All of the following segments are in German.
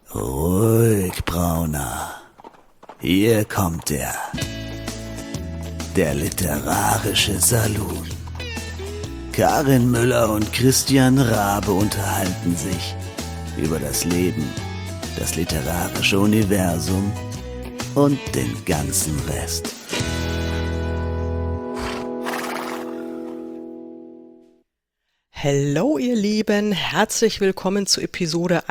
Ruhig, Brauner. Hier kommt er. Der literarische Saloon. Karin Müller und Christian Rabe unterhalten sich über das Leben, das literarische Universum und den ganzen Rest. Hallo ihr Lieben, herzlich willkommen zu Episode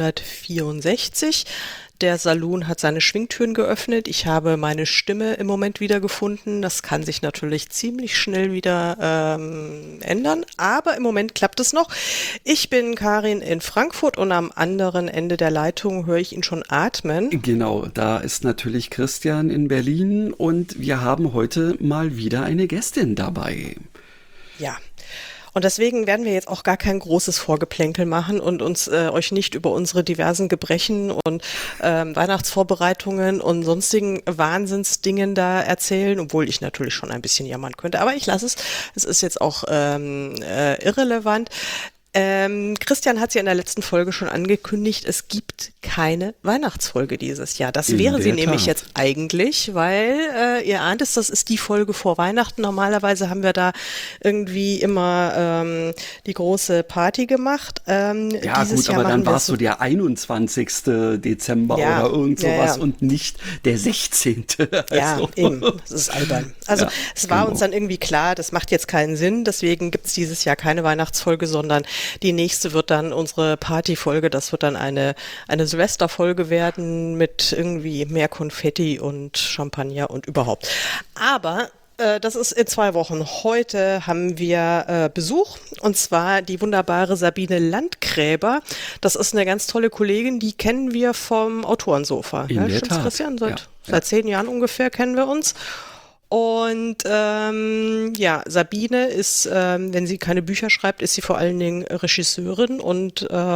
164. Der Saloon hat seine Schwingtüren geöffnet. Ich habe meine Stimme im Moment wiedergefunden. Das kann sich natürlich ziemlich schnell wieder ändern, aber im Moment klappt es noch. Ich bin Karin in Frankfurt und am anderen Ende der Leitung höre ich ihn schon atmen. Genau, da ist natürlich Christian in Berlin und wir haben heute mal wieder eine Gästin dabei. Ja. Und deswegen werden wir jetzt auch gar kein großes Vorgeplänkel machen und uns euch nicht über unsere diversen Gebrechen und Weihnachtsvorbereitungen und sonstigen Wahnsinnsdingen da erzählen, obwohl ich natürlich schon ein bisschen jammern könnte. Aber ich lasse es. Es ist jetzt auch irrelevant. Christian hat sie in der letzten Folge schon angekündigt, es gibt keine Weihnachtsfolge dieses Jahr. Das wäre sie nämlich jetzt eigentlich, weil ihr ahnt es, das ist die Folge vor Weihnachten. Normalerweise haben wir da irgendwie immer die große Party gemacht. Ja dieses gut, Jahr aber dann war es so so der 21. Dezember oder irgend sowas und nicht der 16. Also. Ja, eben, das ist albern. Also es war uns dann irgendwie klar, das macht jetzt keinen Sinn, deswegen gibt es dieses Jahr keine Weihnachtsfolge, sondern die nächste wird dann unsere Partyfolge, das wird dann eine Silvesterfolge werden mit irgendwie mehr Konfetti und Champagner und überhaupt. Aber das ist in 2 Wochen. Heute haben wir Besuch und zwar die wunderbare Sabine Landgräber. Das ist eine ganz tolle Kollegin, die kennen wir vom Autorensofa. In der Stimmt's, Tat. Christian? Seit 10 Jahren ungefähr kennen wir uns. Und Sabine ist, wenn sie keine Bücher schreibt, ist sie vor allen Dingen Regisseurin und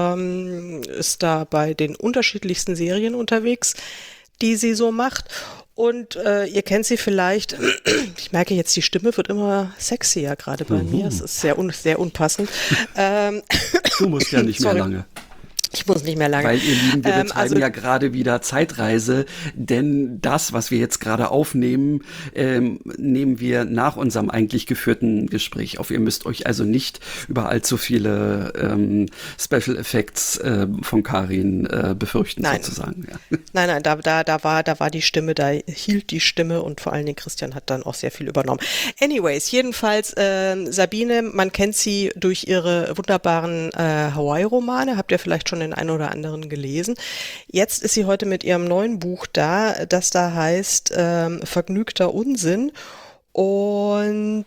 ist da bei den unterschiedlichsten Serien unterwegs, die sie so macht. Und ihr kennt sie vielleicht, ich merke jetzt, die Stimme wird immer sexier gerade bei mir, es ist sehr unpassend. Du musst ja nicht mehr lange. Ich muss nicht mehr lange. Weil ihr Lieben, wir betreiben ja gerade wieder Zeitreise, denn das, was wir jetzt gerade aufnehmen, nehmen wir nach unserem eigentlich geführten Gespräch auf. Ihr müsst euch also nicht über allzu viele Special Effects von Karin befürchten, sozusagen. Ja. Nein, da war die Stimme, da hielt die Stimme und vor allen Dingen Christian hat dann auch sehr viel übernommen. Anyways, jedenfalls Sabine, man kennt sie durch ihre wunderbaren Hawaii-Romane, habt ihr vielleicht schon den einen oder anderen gelesen. Jetzt ist sie heute mit ihrem neuen Buch da, das da heißt Vergnügter Unsinn. Und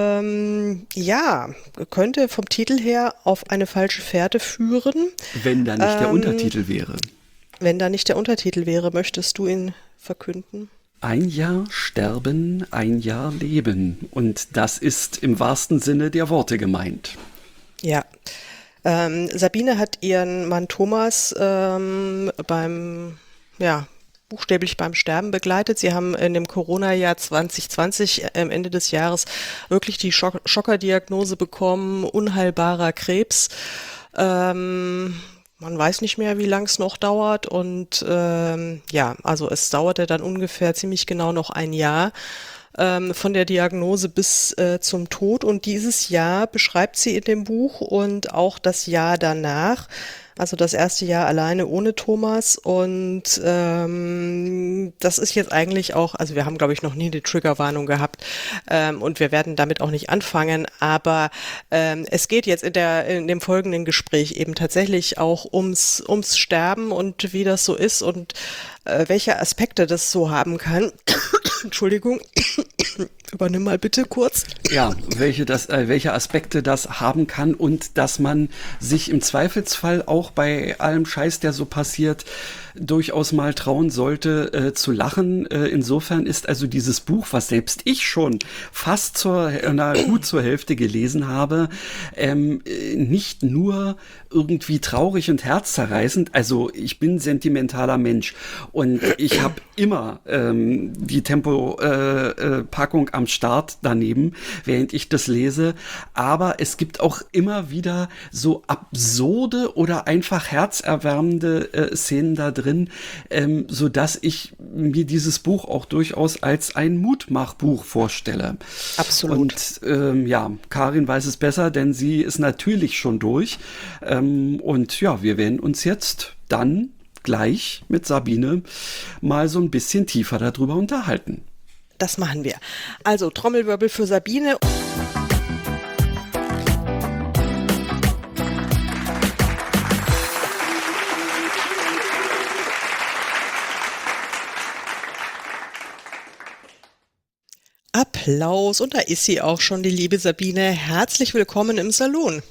könnte vom Titel her auf eine falsche Fährte führen. Wenn da nicht der Untertitel wäre. Wenn da nicht der Untertitel wäre, möchtest du ihn verkünden? Ein Jahr sterben, ein Jahr leben. Und das ist im wahrsten Sinne der Worte gemeint. Ja. Sabine hat ihren Mann Thomas buchstäblich beim Sterben begleitet. Sie haben in dem Corona-Jahr 2020 am Ende des Jahres wirklich die Schockerdiagnose bekommen, unheilbarer Krebs. Man weiß nicht mehr, wie lang es noch dauert und also es dauerte dann ungefähr ziemlich genau noch ein Jahr von der Diagnose bis zum Tod und dieses Jahr beschreibt sie in dem Buch und auch das Jahr danach, also das erste Jahr alleine ohne Thomas und das ist jetzt eigentlich auch, also wir haben glaube ich noch nie eine Triggerwarnung gehabt und wir werden damit auch nicht anfangen, aber es geht jetzt in dem folgenden Gespräch eben tatsächlich auch ums Sterben und wie das so ist und welche Aspekte das so haben kann. Entschuldigung, übernimm mal bitte kurz. Ja, welche Aspekte das haben kann und dass man sich im Zweifelsfall auch bei allem Scheiß, der so passiert, durchaus mal trauen sollte, zu lachen. Insofern ist also dieses Buch, was selbst ich schon fast gut zur Hälfte gelesen habe, nicht nur irgendwie traurig und herzzerreißend. Also ich bin sentimentaler Mensch und ich habe immer die Tempo-Packung am Start daneben, während ich das lese. Aber es gibt auch immer wieder so absurde oder einfach herzerwärmende Szenen da drin, so dass ich mir dieses Buch auch durchaus als ein Mutmachbuch vorstelle. Absolut. Und ja, Karin weiß es besser, denn sie ist natürlich schon durch. Und ja, wir werden uns jetzt dann gleich mit Sabine mal so ein bisschen tiefer darüber unterhalten. Das machen wir. Also Trommelwirbel für Sabine. Applaus. Und da ist sie auch schon, die liebe Sabine. Herzlich willkommen im Salon.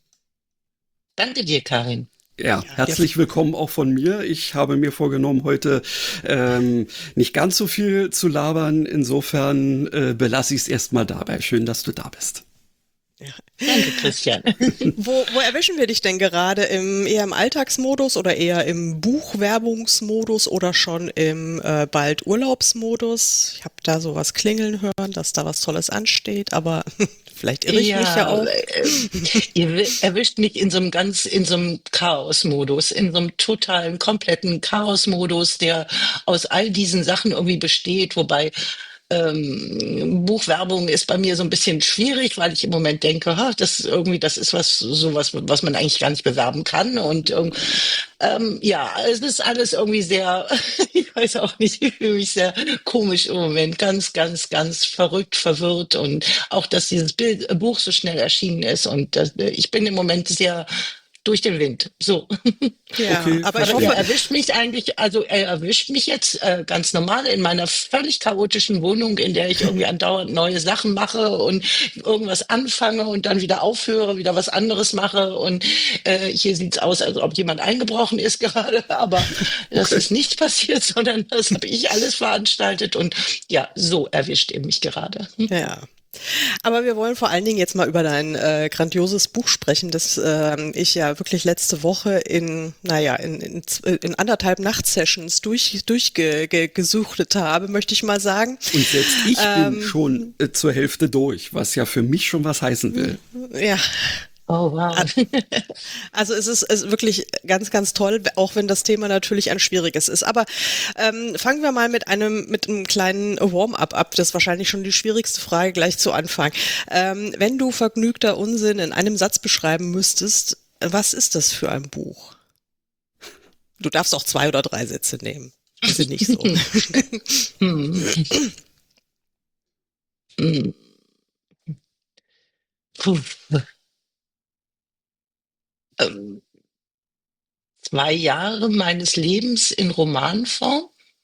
Danke dir, Karin. Ja, herzlich willkommen auch von mir. Ich habe mir vorgenommen, heute nicht ganz so viel zu labern. Insofern belasse ich es erstmal dabei. Schön, dass du da bist. Ja. Danke, Christian. Wo erwischen wir dich denn gerade? Eher im Alltagsmodus oder eher im Buchwerbungsmodus oder schon im bald Urlaubsmodus? Ich habe da sowas klingeln hören, dass da was Tolles ansteht, aber vielleicht irre ich mich ja auch. Ihr erwischt mich in so einem Chaos-Modus, in so einem totalen, kompletten Chaos-Modus, der aus all diesen Sachen irgendwie besteht, wobei Buchwerbung ist bei mir so ein bisschen schwierig, weil ich im Moment denke, das ist was man eigentlich gar nicht bewerben kann. Und ja, es ist alles irgendwie sehr, ich weiß auch nicht, ich fühle mich sehr komisch im Moment, ganz, ganz, ganz verrückt, verwirrt und auch, dass dieses Buch so schnell erschienen ist und ich bin im Moment sehr durch den Wind. So. Ja, Okay, aber ich Er hoffe, erwischt mich eigentlich, also er erwischt mich jetzt ganz normal in meiner völlig chaotischen Wohnung, in der ich irgendwie andauernd neue Sachen mache und irgendwas anfange und dann wieder aufhöre, wieder was anderes mache und hier sieht's aus, als ob jemand eingebrochen ist gerade, aber das ist nicht passiert, sondern das habe ich alles veranstaltet und ja, so erwischt er mich gerade. ja. Aber wir wollen vor allen Dingen jetzt mal über dein grandioses Buch sprechen, das ich ja wirklich letzte Woche in 1,5 Nachtsessions durchgesuchtet habe, möchte ich mal sagen. Und selbst ich bin schon zur Hälfte durch, was ja für mich schon was heißen will. Ja. Oh, wow. Also es ist wirklich ganz, ganz toll, auch wenn das Thema natürlich ein schwieriges ist. Aber fangen wir mal mit einem kleinen Warm-up ab. Das ist wahrscheinlich schon die schwierigste Frage gleich zu Anfang. Wenn du vergnügter Unsinn in einem Satz beschreiben müsstest, was ist das für ein Buch? Du darfst auch 2 oder 3 Sätze nehmen. Die sind nicht so. Puh. 2 Jahre meines Lebens in Romanform,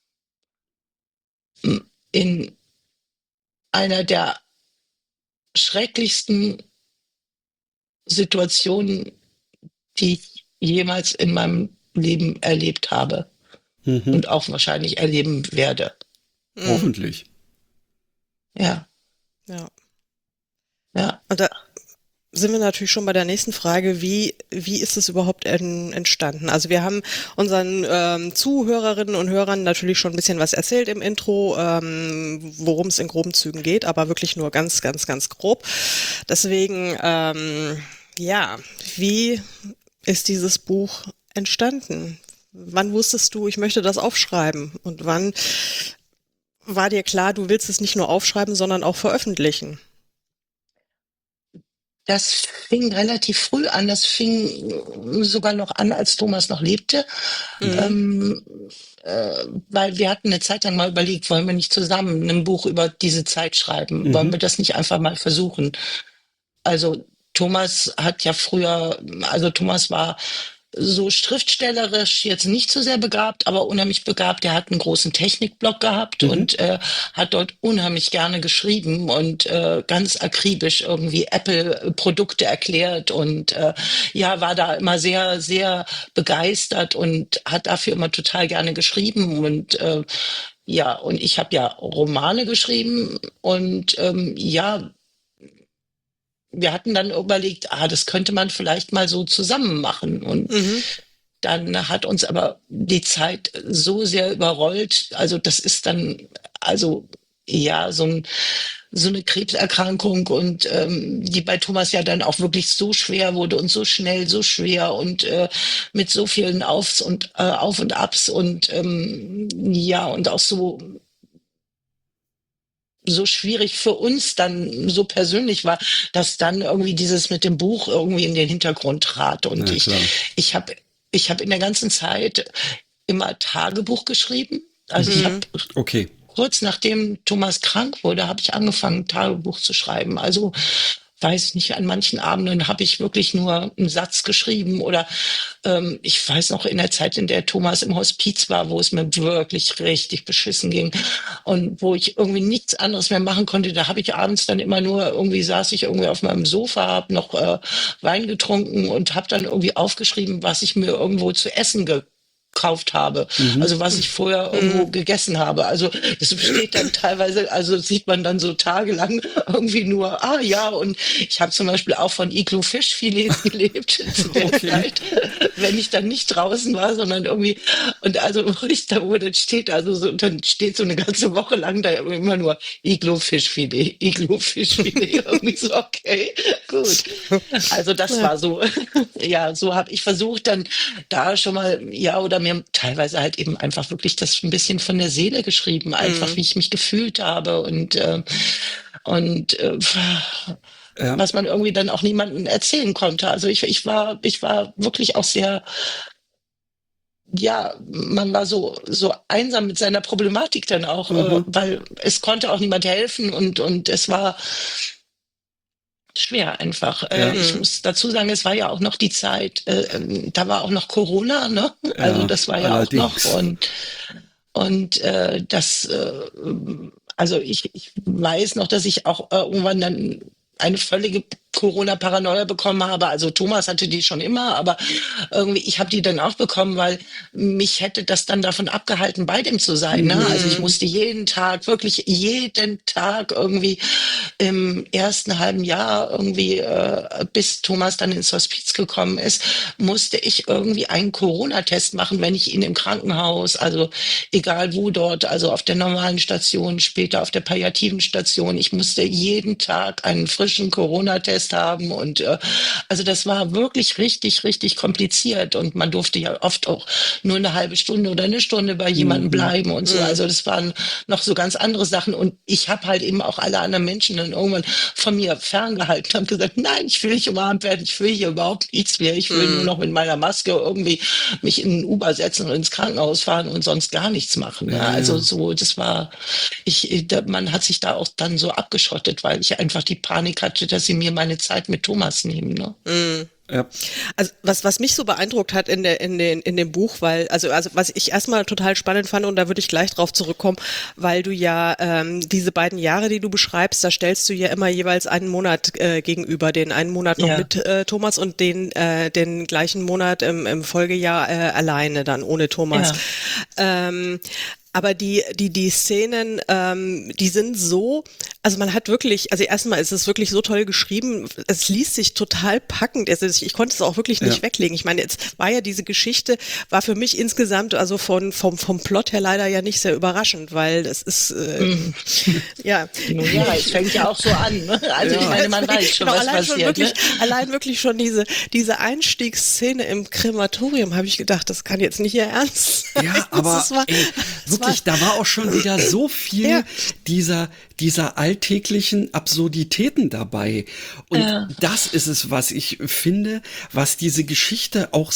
in einer der schrecklichsten Situationen, die ich jemals in meinem Leben erlebt habe und auch wahrscheinlich erleben werde. Hoffentlich. Ja, Ja. ja. Und da sind wir natürlich schon bei der nächsten Frage, wie ist es überhaupt entstanden? Also wir haben unseren Zuhörerinnen und Hörern natürlich schon ein bisschen was erzählt im Intro, worum es in groben Zügen geht, aber wirklich nur ganz, ganz, ganz grob. Deswegen, ja, wie ist dieses Buch entstanden? Wann wusstest du, ich möchte das aufschreiben? Und wann war dir klar, du willst es nicht nur aufschreiben, sondern auch veröffentlichen? Das fing relativ früh an. Das fing sogar noch an, als Thomas noch lebte. Weil wir hatten eine Zeit lang mal überlegt, wollen wir nicht zusammen ein Buch über diese Zeit schreiben? Wollen wir das nicht einfach mal versuchen? Also Thomas war so schriftstellerisch jetzt nicht so sehr begabt, aber unheimlich begabt. Er hat einen großen Technikblog gehabt und hat dort unheimlich gerne geschrieben und ganz akribisch irgendwie Apple-Produkte erklärt und war da immer sehr, sehr begeistert und hat dafür immer total gerne geschrieben und und ich habe ja Romane geschrieben und wir hatten dann überlegt, das könnte man vielleicht mal so zusammen machen. Und dann hat uns aber die Zeit so sehr überrollt. Also das ist dann, so ein so eine Krebserkrankung und die bei Thomas ja dann auch wirklich so schwer wurde und so schnell, so schwer und mit so vielen Auf und Abs und ja, und auch so schwierig für uns dann so persönlich war, dass dann irgendwie dieses mit dem Buch irgendwie in den Hintergrund trat. Und Ja, klar. ich hab in der ganzen Zeit immer Tagebuch geschrieben. Also ich habe Okay. kurz nachdem Thomas krank wurde, habe ich angefangen, Tagebuch zu schreiben. Also weiß nicht, an manchen Abenden habe ich wirklich nur einen Satz geschrieben oder ich weiß noch in der Zeit, in der Thomas im Hospiz war, wo es mir wirklich richtig beschissen ging und wo ich irgendwie nichts anderes mehr machen konnte, da habe ich abends dann immer nur irgendwie saß ich irgendwie auf meinem Sofa, habe noch Wein getrunken und habe dann irgendwie aufgeschrieben, was ich mir irgendwo zu essen gekauft habe, also was ich vorher irgendwo gegessen habe. Also das besteht dann teilweise, also sieht man dann so tagelang irgendwie nur, ja, und ich habe zum Beispiel auch von Iglo Fischfilets gelebt zu der Zeit, wenn ich dann nicht draußen war, sondern irgendwie, und also wo das steht, also so, dann steht so eine ganze Woche lang da immer nur Iglo Fischfilet, irgendwie so, okay, gut. Also das war so, ja, so habe ich versucht dann da schon mal, ja, oder mir teilweise halt eben einfach wirklich das ein bisschen von der Seele geschrieben, einfach wie ich mich gefühlt habe und was man irgendwie dann auch niemandem erzählen konnte. Also ich war wirklich auch sehr, ja, man war so einsam mit seiner Problematik dann auch, weil es konnte auch niemand helfen und es war schwer einfach. Ich muss dazu sagen, es war ja auch noch die Zeit, da war auch noch Corona, ne? Also das war ja allerdings auch noch und das, also ich weiß noch, dass ich auch irgendwann dann eine völlige Corona-Paranoia bekommen habe. Also Thomas hatte die schon immer, aber irgendwie, ich habe die dann auch bekommen, weil mich hätte das dann davon abgehalten, bei dem zu sein. Ne? Also ich musste wirklich jeden Tag irgendwie im ersten halben Jahr irgendwie, bis Thomas dann ins Hospiz gekommen ist, musste ich irgendwie einen Corona-Test machen, wenn ich ihn im Krankenhaus, also egal wo dort, also auf der normalen Station, später auf der palliativen Station, ich musste jeden Tag einen frischen Corona-Test haben und also das war wirklich richtig, richtig kompliziert und man durfte ja oft auch nur eine halbe Stunde oder eine Stunde bei jemandem bleiben und so. Also das waren noch so ganz andere Sachen und ich habe halt eben auch alle anderen Menschen dann irgendwann von mir ferngehalten, habe gesagt, nein, ich will nicht umarmt werden, ich will hier überhaupt nichts mehr, ich will nur noch mit meiner Maske irgendwie mich in ein Uber setzen und ins Krankenhaus fahren und sonst gar nichts machen. Ja, also so, das war, man hat sich da auch dann so abgeschottet, weil ich einfach die Panik hatte, dass sie mir meine Zeit mit Thomas nehmen. Ne? Ja. Also was mich so beeindruckt hat in dem Buch, weil also was ich erstmal total spannend fand und da würde ich gleich drauf zurückkommen, weil du ja diese beiden Jahre, die du beschreibst, da stellst du ja immer jeweils einen Monat gegenüber, den einen Monat noch mit Thomas und den gleichen Monat im Folgejahr alleine dann ohne Thomas. Ja. Aber die Szenen, die sind so, also man hat wirklich, also erstmal ist es wirklich so toll geschrieben, es liest sich total packend, also ich konnte es auch wirklich nicht weglegen. Ich meine, jetzt war ja diese Geschichte, war für mich insgesamt, also vom Plot her leider ja nicht sehr überraschend, weil das ist, ja. Ja, es fängt ja auch so an, ne? Also ich meine, man weiß schon, was passiert. Allein wirklich schon diese Einstiegsszene im Krematorium, habe ich gedacht, das kann jetzt nicht ihr Ernst sein. Ja, aber wirklich, da war auch schon wieder so viel dieser alltäglichen Absurditäten dabei. Und das ist es, was ich finde, was diese Geschichte auch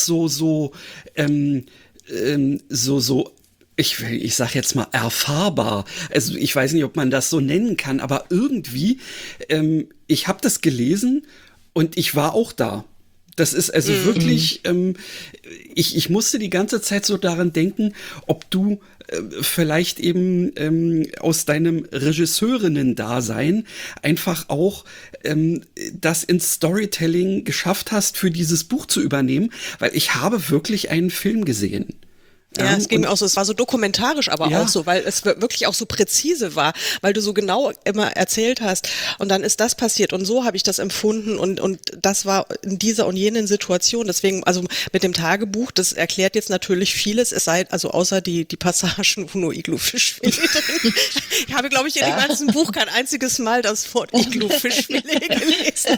ich sag jetzt mal erfahrbar. Also ich weiß nicht, ob man das so nennen kann, aber irgendwie, ich habe das gelesen und ich war auch da. Das ist also wirklich, ich musste die ganze Zeit so daran denken, ob du vielleicht eben aus deinem Regisseurinnen-Dasein einfach auch das ins Storytelling geschafft hast, für dieses Buch zu übernehmen, weil ich habe wirklich einen Film gesehen. Ja, es ging mir auch so, es war so dokumentarisch aber Ja. auch so, weil es wirklich auch so präzise war, weil du so genau immer erzählt hast und dann ist das passiert und so habe ich das empfunden und das war in dieser und jenen Situation, deswegen, also mit dem Tagebuch, das erklärt jetzt natürlich vieles, es sei, also außer die Passagen, wo nur Iglu-Fischfilet drin. Ich habe, glaube ich, in dem ganzen Buch kein einziges Mal das Wort Iglu-Fischfilet gelesen.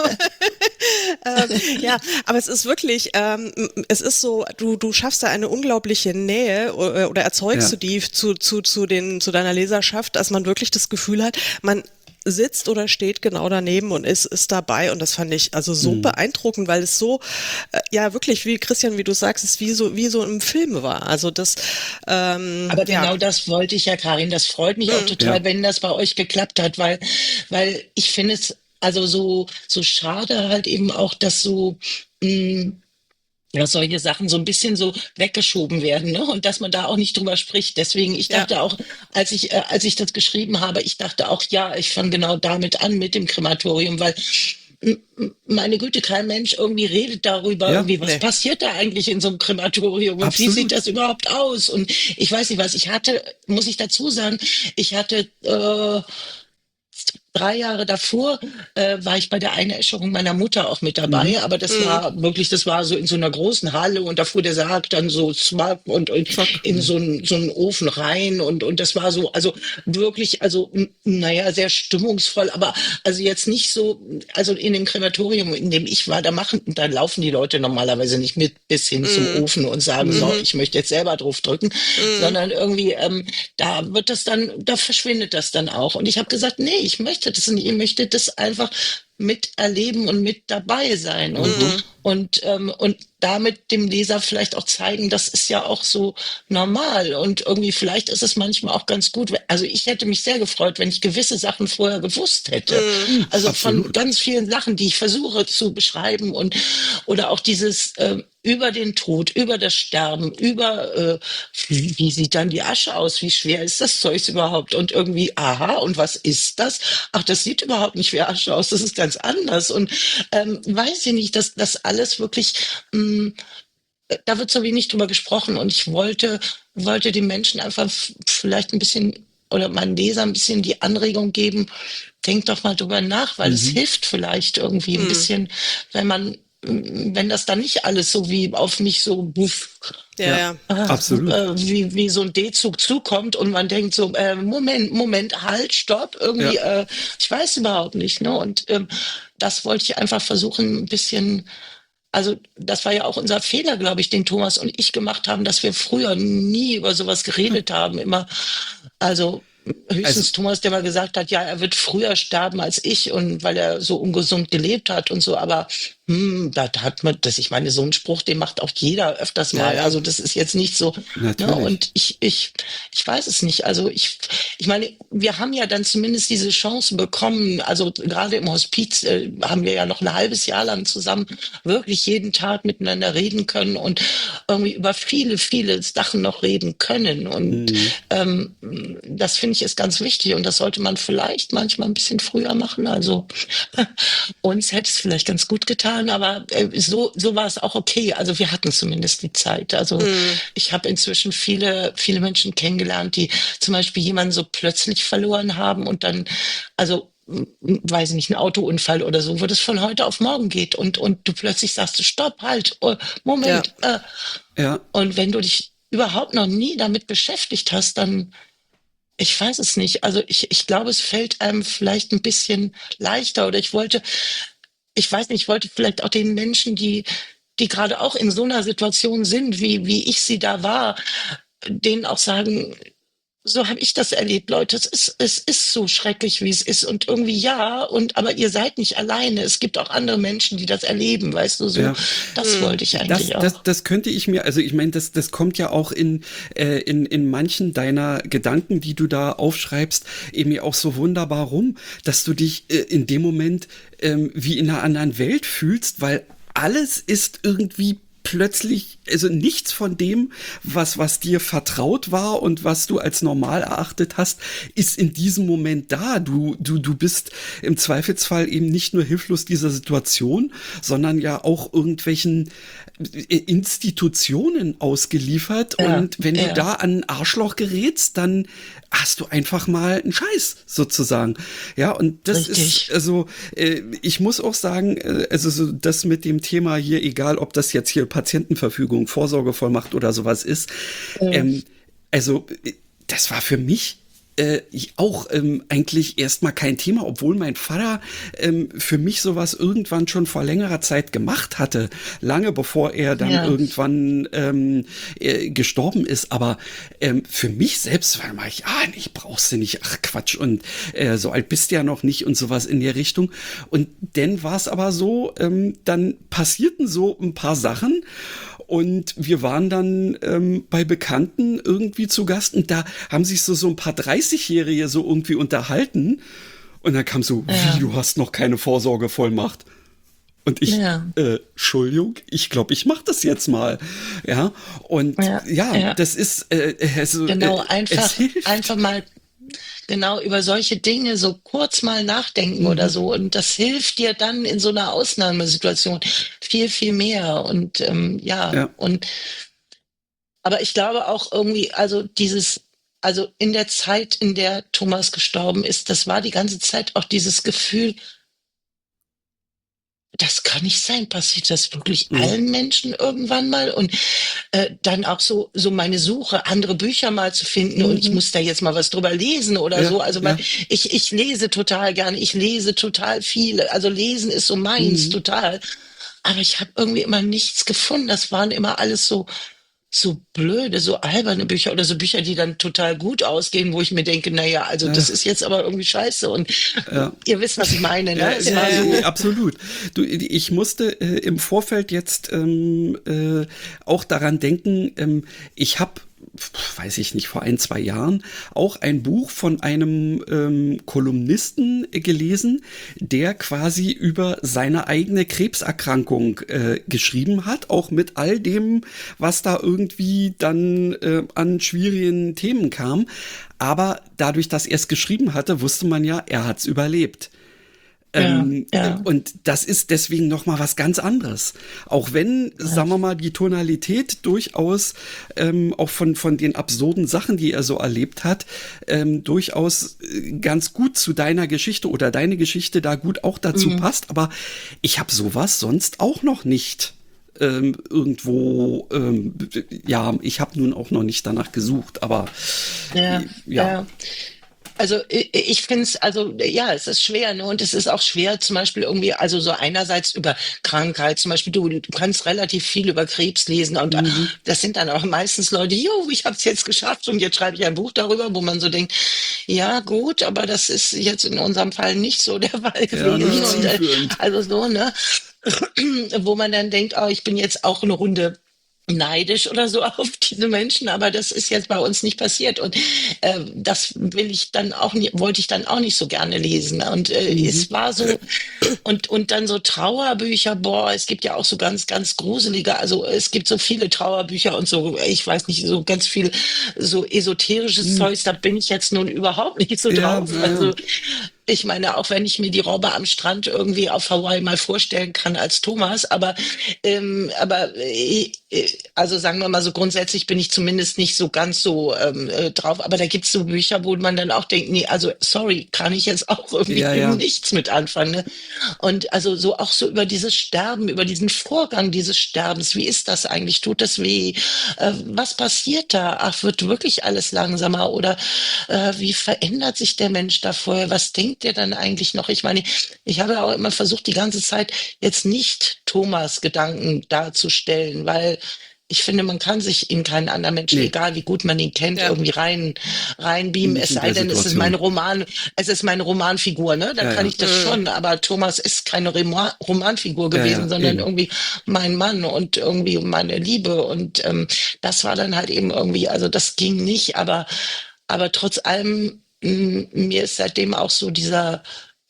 Ja, aber es ist wirklich, es ist so, du schaffst da eine unglaubliche Nähe oder erzeugst du die zu deiner Leserschaft, dass man wirklich das Gefühl hat, man sitzt oder steht genau daneben und ist dabei und das fand ich also so beeindruckend, weil es so, ja wirklich, wie Christian, wie du sagst, es wie so im Film war. Also das, Aber genau das wollte ich ja, Karin. Das freut mich auch total, wenn das bei euch geklappt hat, weil ich finde es also so schade halt eben auch, dass so ja, solche Sachen so ein bisschen so weggeschoben werden, ne? Und dass man da auch nicht drüber spricht. Deswegen, ich dachte auch, als ich das geschrieben habe, ich dachte auch, ja, ich fange genau damit an, mit dem Krematorium, weil meine Güte, kein Mensch irgendwie redet darüber, irgendwie, was passiert da eigentlich in so einem Krematorium und wie sieht das überhaupt aus? Und ich weiß nicht was, muss ich dazu sagen, ich hatte 3 Jahre davor war ich bei der Einäscherung meiner Mutter auch mit dabei, aber das war wirklich, das war so in so einer großen Halle und da fuhr der Sarg dann so smack und in so einen Ofen rein und das war so, also wirklich, also naja, sehr stimmungsvoll, aber also jetzt nicht so, also in dem Krematorium, in dem ich war, da laufen die Leute normalerweise nicht mit bis hin zum Ofen und sagen, so, ich möchte jetzt selber drauf drücken, sondern irgendwie, da verschwindet das dann auch. Und ich habe gesagt, nee, ich möchte das nicht, ich möchte das einfach miterleben und mit dabei sein und damit dem Leser vielleicht auch zeigen, das ist ja auch so normal und irgendwie vielleicht ist es manchmal auch ganz gut. Also ich hätte mich sehr gefreut, wenn ich gewisse Sachen vorher gewusst hätte. Also Absolut. von ganz vielen Sachen, die ich versuche zu beschreiben oder auch dieses über den Tod, über das Sterben, über wie sieht dann die Asche aus, wie schwer ist das Zeug überhaupt und irgendwie, aha, und was ist das? Ach, das sieht überhaupt nicht wie Asche aus, das ist ganz anders und weiß ich nicht, dass das alles wirklich da wird so wenig drüber gesprochen und ich wollte den Menschen einfach vielleicht ein bisschen oder meinen Lesern ein bisschen die Anregung geben, denkt doch mal drüber nach, weil es hilft vielleicht irgendwie ein bisschen, wenn das dann nicht alles so wie auf mich so absolut. wie so ein D-Zug zukommt und man denkt so, Moment, halt, stopp, irgendwie, ich weiß überhaupt nicht, ne? Und das wollte ich einfach versuchen, ein bisschen. Also das war ja auch unser Fehler, glaube ich, den Thomas und ich gemacht haben, dass wir früher nie über sowas geredet haben. Immer, also höchstens Thomas, der mal gesagt hat, ja, er wird früher sterben als ich und weil er so ungesund gelebt hat und so. Aber da hat man das. Ich meine, so ein Spruch, den macht auch jeder öfters mal. Also das ist jetzt nicht so. Ne? Und ich weiß es nicht. Also ich meine, wir haben ja dann zumindest diese Chance bekommen. Also gerade im Hospiz haben wir ja noch ein halbes Jahr lang zusammen wirklich jeden Tag miteinander reden können und irgendwie über viele, viele Sachen noch reden können. Und das finde ich ist ganz wichtig und das sollte man vielleicht manchmal ein bisschen früher machen. Also uns hätte es vielleicht ganz gut getan, aber so war es auch okay. Also wir hatten zumindest die Zeit. Also ich habe inzwischen viele, viele Menschen kennengelernt, die zum Beispiel jemanden so plötzlich verloren haben und dann, also weiß ich nicht, ein Autounfall oder so, wo das von heute auf morgen geht und du plötzlich sagst, stopp, halt, Moment. Und wenn du dich überhaupt noch nie damit beschäftigt hast, dann ich weiß es nicht. Also ich glaube, es fällt einem vielleicht ein bisschen leichter oder ich wollte vielleicht auch den Menschen, die gerade auch in so einer Situation sind, wie ich sie da war, denen auch sagen, so habe ich das erlebt, Leute. Es ist so schrecklich, wie es ist. Und irgendwie aber ihr seid nicht alleine. Es gibt auch andere Menschen, die das erleben, weißt du, so. Ja. Das wollte ich eigentlich auch. Das könnte ich mir, also ich meine, das kommt ja auch in manchen deiner Gedanken, die du da aufschreibst, eben auch so wunderbar rum, dass du dich in dem Moment wie in einer anderen Welt fühlst, weil alles ist irgendwie plötzlich, also nichts von dem, was dir vertraut war und was du als normal erachtet hast, ist in diesem Moment da. Du bist im Zweifelsfall eben nicht nur hilflos dieser Situation, sondern ja auch irgendwelchen Institutionen ausgeliefert. Ja, Und wenn du ja. da an ein Arschloch gerätst, dann hast du einfach mal einen Scheiß sozusagen. Ja, und das Richtig. ist, also ich muss auch sagen, also so das mit dem Thema hier, egal ob das jetzt hier Patientenverfügung, Vorsorgevollmacht oder sowas ist, also das war für mich auch eigentlich erstmal kein Thema, obwohl mein Vater für mich sowas irgendwann schon vor längerer Zeit gemacht hatte, lange bevor er dann Ja. irgendwann gestorben ist. Aber für mich selbst war ich, nee, brauchst du nicht, ach Quatsch, und so alt bist du ja noch nicht und sowas in der Richtung. Und dann war es aber so, dann passierten so ein paar Sachen. Und wir waren dann bei Bekannten irgendwie zu Gast und da haben sich so ein paar 30-Jährige so irgendwie unterhalten. Und dann kam so, Ja. wie, du hast noch keine Vorsorgevollmacht? Und ich, Ja. Entschuldigung, ich glaube, ich mache das jetzt mal. Ja, und Ja. das ist, also, Genau, es hilft. einfach mal genau über solche Dinge so kurz mal nachdenken oder so. Und das hilft dir dann in so einer Ausnahmesituation viel, viel mehr. Und Ja. aber ich glaube auch irgendwie, also in der Zeit, in der Thomas gestorben ist, das war die ganze Zeit auch dieses Gefühl, das kann nicht sein, passiert das wirklich allen Menschen irgendwann mal? Und dann auch so meine Suche, andere Bücher mal zu finden und ich muss da jetzt mal was drüber lesen oder Ja, so. Also ja. ich lese total gerne, ich lese total viele. Also lesen ist so meins, total. Aber ich habe irgendwie immer nichts gefunden. Das waren immer alles so blöde, so alberne Bücher oder so Bücher, die dann total gut ausgehen, wo ich mir denke, naja, also das ist jetzt aber irgendwie scheiße und ihr wisst, was ich meine, ne? Es war so, Absolut. Du, ich musste im Vorfeld jetzt auch daran denken, ich habe, weiß ich nicht, vor 1, 2 Jahren auch ein Buch von einem Kolumnisten gelesen, der quasi über seine eigene Krebserkrankung geschrieben hat, auch mit all dem, was da irgendwie dann an schwierigen Themen kam. Aber dadurch, dass er es geschrieben hatte, wusste man ja, er hat's überlebt. ja. Und das ist deswegen noch mal was ganz anderes. Auch wenn, sagen wir mal, die Tonalität durchaus auch von den absurden Sachen, die er so erlebt hat, durchaus ganz gut zu deiner Geschichte oder deine Geschichte da gut auch dazu passt. Aber ich habe sowas sonst auch noch nicht irgendwo, ja, ich habe nun auch noch nicht danach gesucht, aber Ja. Also ich finde es, also ja, es ist schwer, ne? Und es ist auch schwer, zum Beispiel irgendwie, also so einerseits über Krankheit, zum Beispiel du kannst relativ viel über Krebs lesen und das sind dann auch meistens Leute, jo, ich habe es jetzt geschafft und jetzt schreibe ich ein Buch darüber, wo man so denkt, ja gut, aber das ist jetzt in unserem Fall nicht so der Fall gewesen. nicht Und, zielführend. also so, ne? Wo man dann denkt, oh, ich bin jetzt auch eine Runde neidisch oder so auf diese Menschen, aber das ist jetzt bei uns nicht passiert und das wollte ich dann auch nicht so gerne lesen und es war so und dann so Trauerbücher, boah, es gibt ja auch so ganz ganz gruselige, also es gibt so viele Trauerbücher und so, ich weiß nicht, so ganz viel so esoterisches Zeugs, da bin ich jetzt nun überhaupt nicht so drauf, also ich meine, auch wenn ich mir die Robbe am Strand irgendwie auf Hawaii mal vorstellen kann als Thomas, aber also sagen wir mal so grundsätzlich bin ich zumindest nicht so ganz so drauf. Aber da gibt's so Bücher, wo man dann auch denkt, nee, also sorry, kann ich jetzt auch irgendwie nichts mit anfangen. Ne? Und also so auch so über dieses Sterben, über diesen Vorgang dieses Sterbens, wie ist das eigentlich? Tut das weh? Was passiert da? Ach, wird wirklich alles langsamer? Oder wie verändert sich der Mensch da vorher? Was denkt der dann eigentlich noch? Ich meine, ich habe auch immer versucht, die ganze Zeit jetzt nicht Thomas Gedanken darzustellen, weil ich finde, man kann sich in keinen anderen Menschen, egal wie gut man ihn kennt, irgendwie reinbeamen. Es sei denn, es ist meine Romanfigur, ne? Dann kann ich das schon. Aber Thomas ist keine Romanfigur gewesen, sondern irgendwie mein Mann und irgendwie meine Liebe. Und das war dann halt eben irgendwie, also das ging nicht, aber trotz allem, mir ist seitdem auch so dieser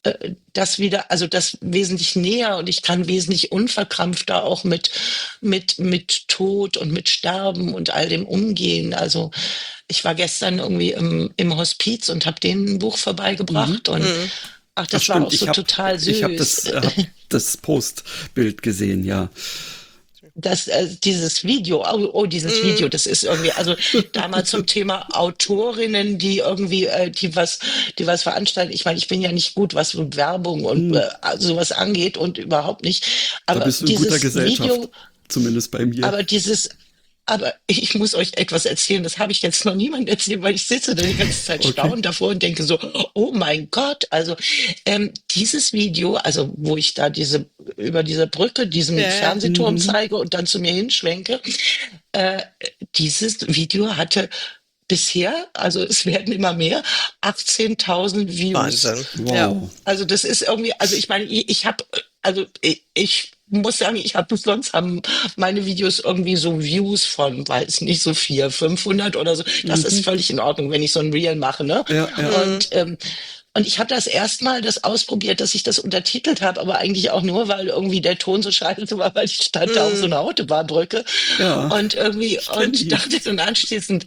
das wieder, also das wesentlich näher und ich kann wesentlich unverkrampfter auch mit Tod und mit Sterben und all dem umgehen. Also ich war gestern irgendwie im Hospiz und habe denen ein Buch vorbeigebracht und ach, das war stimmt, auch so total süß. Ich habe das Postbild gesehen, ja. Dieses Video, dieses Video, das ist irgendwie, also damals zum Thema Autorinnen, die irgendwie, die was veranstalten. Ich meine, ich bin ja nicht gut, was Werbung und sowas angeht und überhaupt nicht. Aber Da bist du in guter Gesellschaft, zumindest bei mir. Aber ich muss euch etwas erzählen, das habe ich jetzt noch niemandem erzählt, weil ich sitze da die ganze Zeit staunend davor und denke so, oh mein Gott, also dieses Video, also wo ich da über diese Brücke, diesen Fernsehturm zeige und dann zu mir hinschwenke, dieses Video hatte bisher, also es werden immer mehr, 18.000 Views. Wahnsinn. Wow. Ja. Also das ist irgendwie, also ich meine, ich muss sagen, sonst haben meine Videos irgendwie so Views von, weiß nicht, so 400, 500 oder so. Das ist völlig in Ordnung, wenn ich so ein Reel mache, ne? Ja. Und ich habe das erstmal das ausprobiert, dass ich das untertitelt habe, aber eigentlich auch nur, weil irgendwie der Ton so scheiße war, weil ich stand da auf so einer Autobahnbrücke und irgendwie und dachte dann anschließend,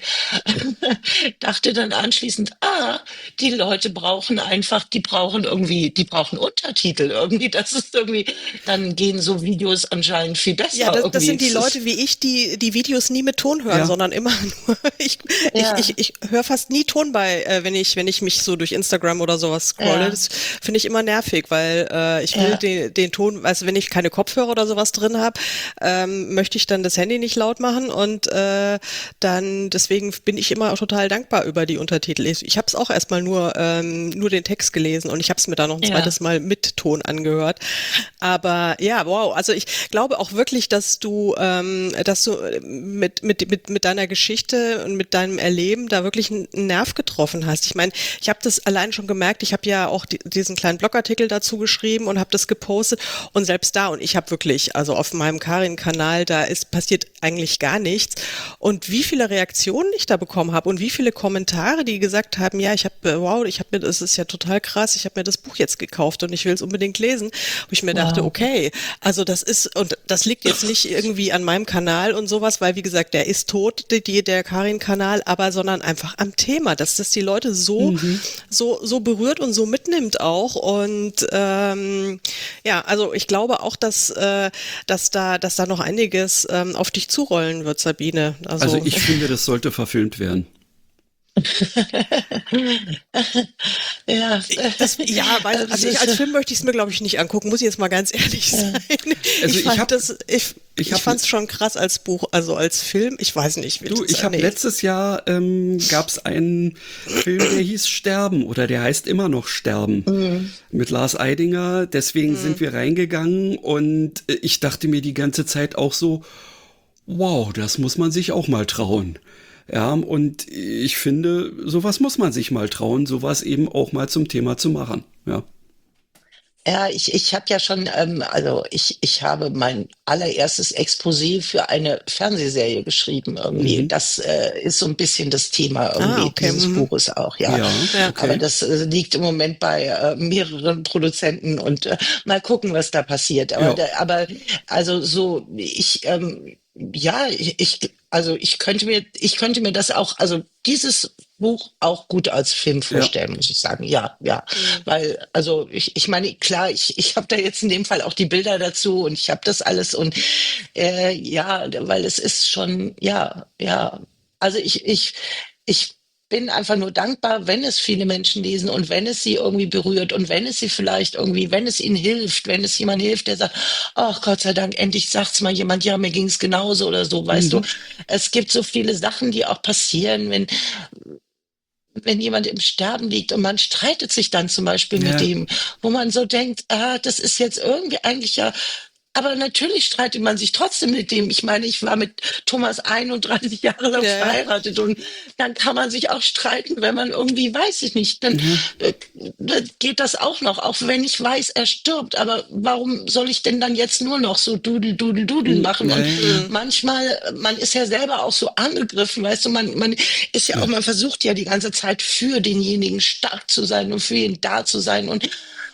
die Leute brauchen Untertitel irgendwie. Das ist irgendwie, dann gehen so Videos anscheinend viel besser. Ja, das sind die Leute wie ich, die Videos nie mit Ton hören, sondern immer nur, ich höre fast nie Ton bei, wenn ich mich so durch Instagram oder sowas scrolle. Ja. Das finde ich immer nervig, weil ich will den Ton, also wenn ich keine Kopfhörer oder sowas drin habe, möchte ich dann das Handy nicht laut machen und dann deswegen bin ich immer total dankbar über die Untertitel. Ich habe es auch erstmal nur den Text gelesen und ich habe es mir dann noch ein zweites Mal mit Ton angehört. Aber ja, wow, also ich glaube auch wirklich, dass du mit deiner Geschichte und mit deinem Erleben da wirklich einen Nerv getroffen hast. Ich meine, ich habe das allein schon gemerkt, ich habe ja auch diesen kleinen Blogartikel dazu geschrieben und habe das gepostet und selbst da, und ich habe wirklich, also auf meinem Karin-Kanal, passiert eigentlich gar nichts und wie viele Reaktionen ich da bekommen habe und wie viele Kommentare, die gesagt haben, ja, das ist ja total krass, ich habe mir das Buch jetzt gekauft und ich will es unbedingt lesen, wo ich mir dachte, okay, also das liegt jetzt nicht irgendwie an meinem Kanal und sowas, weil wie gesagt, der ist tot, der Karin-Kanal, aber sondern einfach am Thema, dass das die Leute so berührt und so mitnimmt auch und also ich glaube auch, dass da noch einiges auf dich zurollen wird, Sabine. Also ich finde, das sollte verfilmt werden. Als Film möchte ich es mir, glaube ich, nicht angucken, muss ich jetzt mal ganz ehrlich sein. Also ich fand es schon krass als Buch, also als Film, ich weiß nicht. Letztes Jahr gab es einen Film, der hieß Sterben oder der heißt immer noch Sterben mit Lars Eidinger, deswegen sind wir reingegangen und ich dachte mir die ganze Zeit auch so, wow, das muss man sich auch mal trauen. Ja, und ich finde, sowas muss man sich mal trauen, sowas eben auch mal zum Thema zu machen, ja. Ja, ich habe ja schon, ich habe mein allererstes Exposé für eine Fernsehserie geschrieben irgendwie. Das ist so ein bisschen das Thema irgendwie dieses Buches auch, ja. Okay. Aber das liegt im Moment bei mehreren Produzenten und mal gucken, was da passiert. Aber also so, ich könnte mir das auch, also dieses Buch auch gut als Film vorstellen, muss ich sagen. Ja. Weil, also ich meine, klar, ich habe da jetzt in dem Fall auch die Bilder dazu und ich habe das alles und weil es ist schon, also ich bin einfach nur dankbar, wenn es viele Menschen lesen und wenn es sie irgendwie berührt und wenn es sie vielleicht irgendwie, wenn es ihnen hilft, wenn es jemand hilft, der sagt, ach Gott sei Dank, endlich sagt's mal jemand, ja, mir ging's genauso oder so, weißt du. Es gibt so viele Sachen, die auch passieren, wenn jemand im Sterben liegt und man streitet sich dann zum Beispiel mit ihm, wo man so denkt, das ist jetzt irgendwie eigentlich ja. Aber natürlich streitet man sich trotzdem mit dem. Ich meine, ich war mit Thomas 31 Jahre lang verheiratet und dann kann man sich auch streiten, wenn man irgendwie, weiß ich nicht, dann geht das auch noch, auch wenn ich weiß, er stirbt. Aber warum soll ich denn dann jetzt nur noch so Dudel machen? Und manchmal, man ist ja selber auch so angegriffen, weißt du, man ist ja auch, man versucht ja die ganze Zeit für denjenigen stark zu sein und für ihn da zu sein und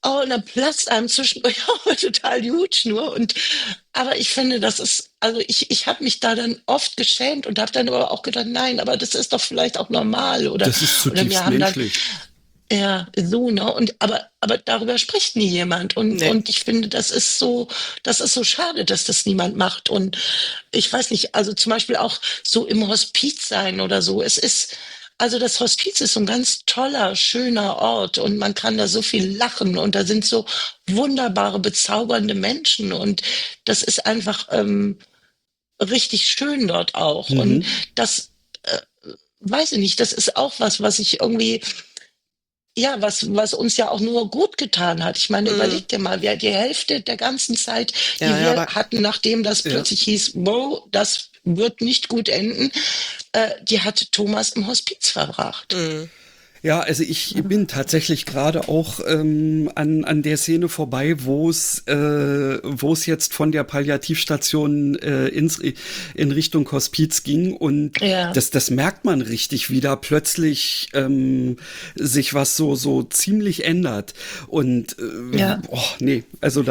Oh, und dann platzt einem zwischendurch auch mal total die Hutschnur. Aber ich finde, das ist, also ich habe mich da dann oft geschämt und habe dann aber auch gedacht, nein, aber das ist doch vielleicht auch normal. Das ist Oder zutiefst mir haben dann, menschlich. ja, so, ne? Aber darüber spricht nie jemand. Nee. Und ich finde, das ist so schade, dass das niemand macht. Und ich weiß nicht, also zum Beispiel auch so im Hospiz sein oder so. Also das Hospiz ist so ein ganz toller, schöner Ort und man kann da so viel lachen und da sind so wunderbare, bezaubernde Menschen und das ist einfach richtig schön dort auch. Und Mhm. das, weiß ich nicht, das ist auch was ich irgendwie ja, was uns ja auch nur gut getan hat. Ich meine, Mhm. überleg dir mal, die Hälfte der ganzen Zeit, Ja, die ja, wir aber hatten, nachdem das Ja. plötzlich hieß, wow, das wird nicht gut enden, die hat Thomas im Hospiz verbracht. mhm. Ja, also ich bin tatsächlich gerade auch an der Szene vorbei, wo es jetzt von der Palliativstation in Richtung Hospiz ging und Ja, das merkt man richtig, wie da plötzlich sich was so ziemlich ändert und ja. oh, nee, also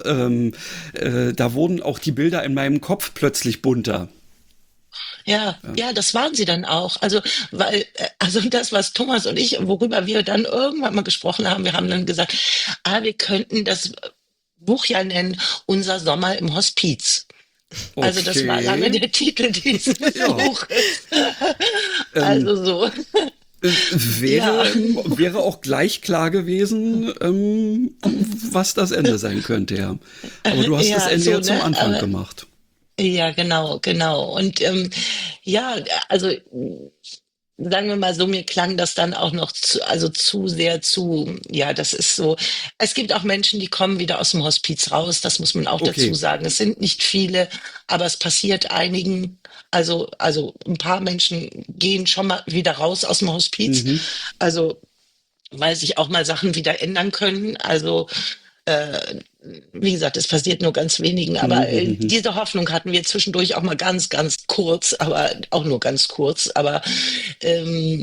da wurden auch die Bilder in meinem Kopf plötzlich bunter. Ja, ja, das waren sie dann auch. Also, also das, was Thomas und ich, worüber wir dann irgendwann mal gesprochen haben, wir haben dann gesagt, wir könnten das Buch ja nennen, Unser Sommer im Hospiz. Also das war lange Okay, der Titel dieses ja. Buches. Ähm, Also so, ja. wäre auch gleich klar gewesen, was das Ende sein könnte, ja. Aber du hast das Ja, Ende so, ja zum ne? Anfang Aber gemacht. ja, genau, genau. Und ja, also sagen wir mal so, mir klang das dann auch noch also zu sehr zu, ja, das ist so. Es gibt auch Menschen, die kommen wieder aus dem Hospiz raus, das muss man auch dazu Okay. sagen. Es sind nicht viele, aber es passiert einigen. Also ein paar Menschen gehen schon mal wieder raus aus dem Hospiz. Mhm. Also, weil sich auch mal Sachen wieder ändern können. Also, äh, wie gesagt, es passiert nur ganz wenigen, Mhm. aber Mhm. diese Hoffnung hatten wir zwischendurch auch mal ganz, ganz kurz, aber auch nur ganz kurz. Aber ähm,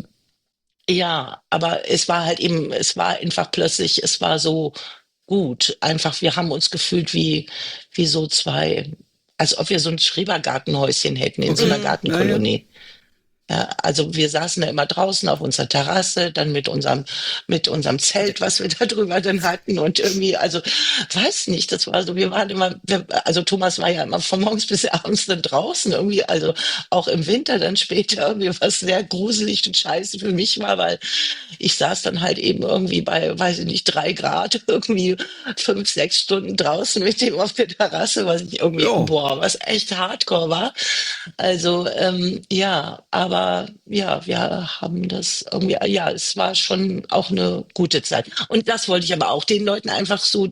ja, aber es war halt eben, es war einfach plötzlich, es war so gut. Einfach, wir haben uns gefühlt wie so zwei, als ob wir so ein Schrebergartenhäuschen hätten in so einer Okay. Mhm. Naja. Gartenkolonie. Ja, also wir saßen da immer draußen auf unserer Terrasse, dann mit unserem Zelt, was wir da drüber dann hatten und irgendwie, also weiß nicht, das war so, wir waren immer, also Thomas war ja immer von morgens bis abends dann draußen irgendwie, also auch im Winter dann später irgendwie, was sehr gruselig und scheiße für mich war, weil ich saß dann halt eben irgendwie bei, weiß ich nicht, 3 Grad, irgendwie 5, 6 Stunden draußen mit dem auf der Terrasse, was ich irgendwie, Ja. boah, was echt hardcore war. Also ja, aber ja, wir haben das irgendwie, ja, es war schon auch eine gute Zeit. Und das wollte ich aber auch den Leuten einfach so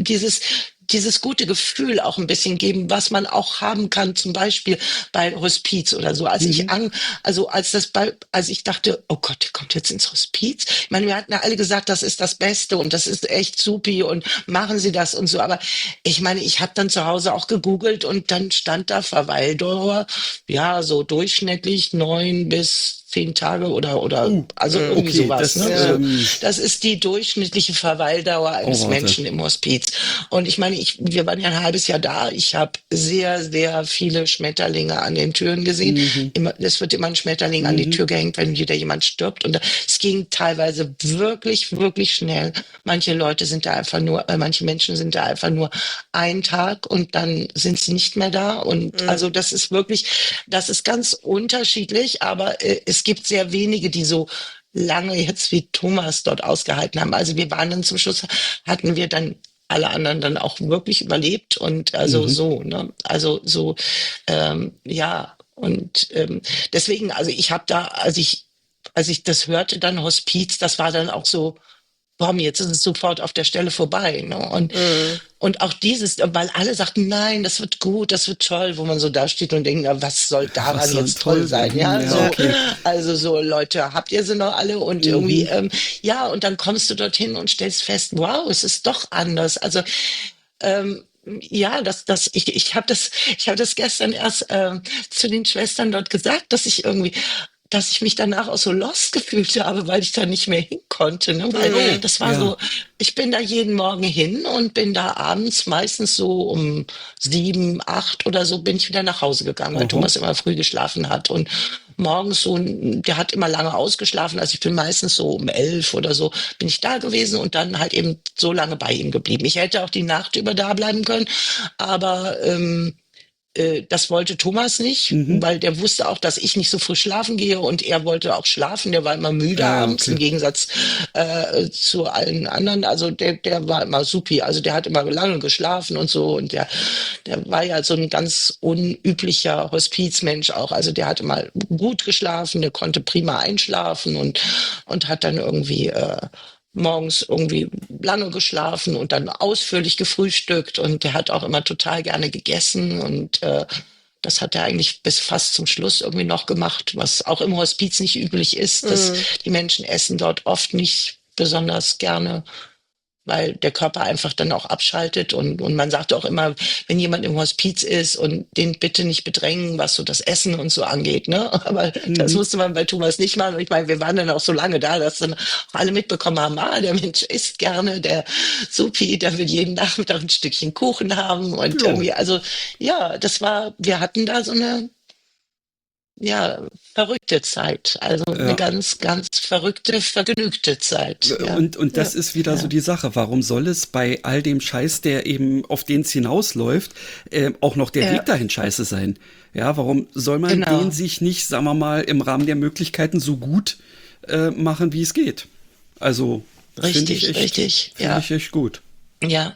dieses gute Gefühl auch ein bisschen geben, was man auch haben kann, zum Beispiel bei Hospiz oder so. Mhm. Also als ich dachte, oh Gott, der kommt jetzt ins Hospiz. Ich meine, wir hatten ja alle gesagt, das ist das Beste und das ist echt supi und machen Sie das und so. Aber ich meine, ich habe dann zu Hause auch gegoogelt und dann stand da Verweildauer, ja, so durchschnittlich 9 bis 10 Tage oder also irgendwie Okay, sowas. das, Ne? Ja. So, das ist die durchschnittliche Verweildauer oh, eines warte. Menschen im Hospiz. Und ich meine, wir waren ja ein halbes Jahr da. Ich habe sehr, sehr viele Schmetterlinge an den Türen gesehen. Mhm. Es wird immer ein Schmetterling an die Mhm. Tür gehängt, wenn wieder jemand stirbt. Und es ging teilweise wirklich, wirklich schnell. Manche Menschen sind da einfach nur einen Tag und dann sind sie nicht mehr da. Und Mhm. also das ist ganz unterschiedlich, aber es gibt sehr wenige, die so lange jetzt wie Thomas dort ausgehalten haben. Also wir waren dann zum Schluss, hatten wir dann alle anderen dann auch wirklich überlebt und also Mhm. so, ne? Also so, ja. Und deswegen, also ich habe da, als ich das hörte, dann Hospiz, das war dann auch so, boah, jetzt ist es sofort auf der Stelle vorbei. Ne? Mhm. Und auch dieses, weil alle sagten, nein, das wird gut, das wird toll, wo man so da steht und denkt, na, was soll Was daran soll jetzt toll toll sein? werden? Ja, Ja, so, Ja. okay. also so Leute, habt ihr sie noch alle? Und irgendwie, Mhm. ja, und dann kommst du dorthin und stellst fest, wow, es ist doch anders. Also ja, ich habe das gestern erst zu den Schwestern dort gesagt, dass ich irgendwie dass ich mich danach auch so lost gefühlt habe, weil ich da nicht mehr hin konnte. Ne? Weil das war so, ich bin da jeden Morgen hin und bin da abends meistens so um 7, 8 oder so bin ich wieder nach Hause gegangen, weil Thomas immer früh geschlafen hat. Und morgens so, der hat immer lange ausgeschlafen, also ich bin meistens so um 11 oder so bin ich da gewesen und dann halt eben so lange bei ihm geblieben. Ich hätte auch die Nacht über da bleiben können, aber das wollte Thomas nicht, weil der wusste auch, dass ich nicht so früh schlafen gehe und er wollte auch schlafen, der war immer müde abends, im Gegensatz zu allen anderen. Also der war immer supi, also der hat immer lange geschlafen und so und der war ja so ein ganz unüblicher Hospizmensch auch. Also der hat immer gut geschlafen, der konnte prima einschlafen und hat dann irgendwie morgens irgendwie lange geschlafen und dann ausführlich gefrühstückt und der hat auch immer total gerne gegessen und das hat er eigentlich bis fast zum Schluss irgendwie noch gemacht, was auch im Hospiz nicht üblich ist, dass die Menschen essen dort oft nicht besonders gerne, weil der Körper einfach dann auch abschaltet und man sagt auch immer, wenn jemand im Hospiz ist und den bitte nicht bedrängen, was so das Essen und so angeht, ne? Aber das musste man bei Thomas nicht machen. Und ich meine, wir waren dann auch so lange da, dass dann auch alle mitbekommen haben, der Mensch isst gerne, der Supi, der will jeden Nachmittag ein Stückchen Kuchen haben und irgendwie, also ja, wir hatten da so eine verrückte Zeit. Also eine ganz, ganz verrückte, vergnügte Zeit. Ja. Und das ist wieder so die Sache. Warum soll es bei all dem Scheiß, der eben auf den es hinausläuft, auch noch der Weg dahin scheiße sein? Ja, warum soll man den sich nicht, sagen wir mal, im Rahmen der Möglichkeiten so gut machen, wie es geht? Also, finde ich echt gut. Ja.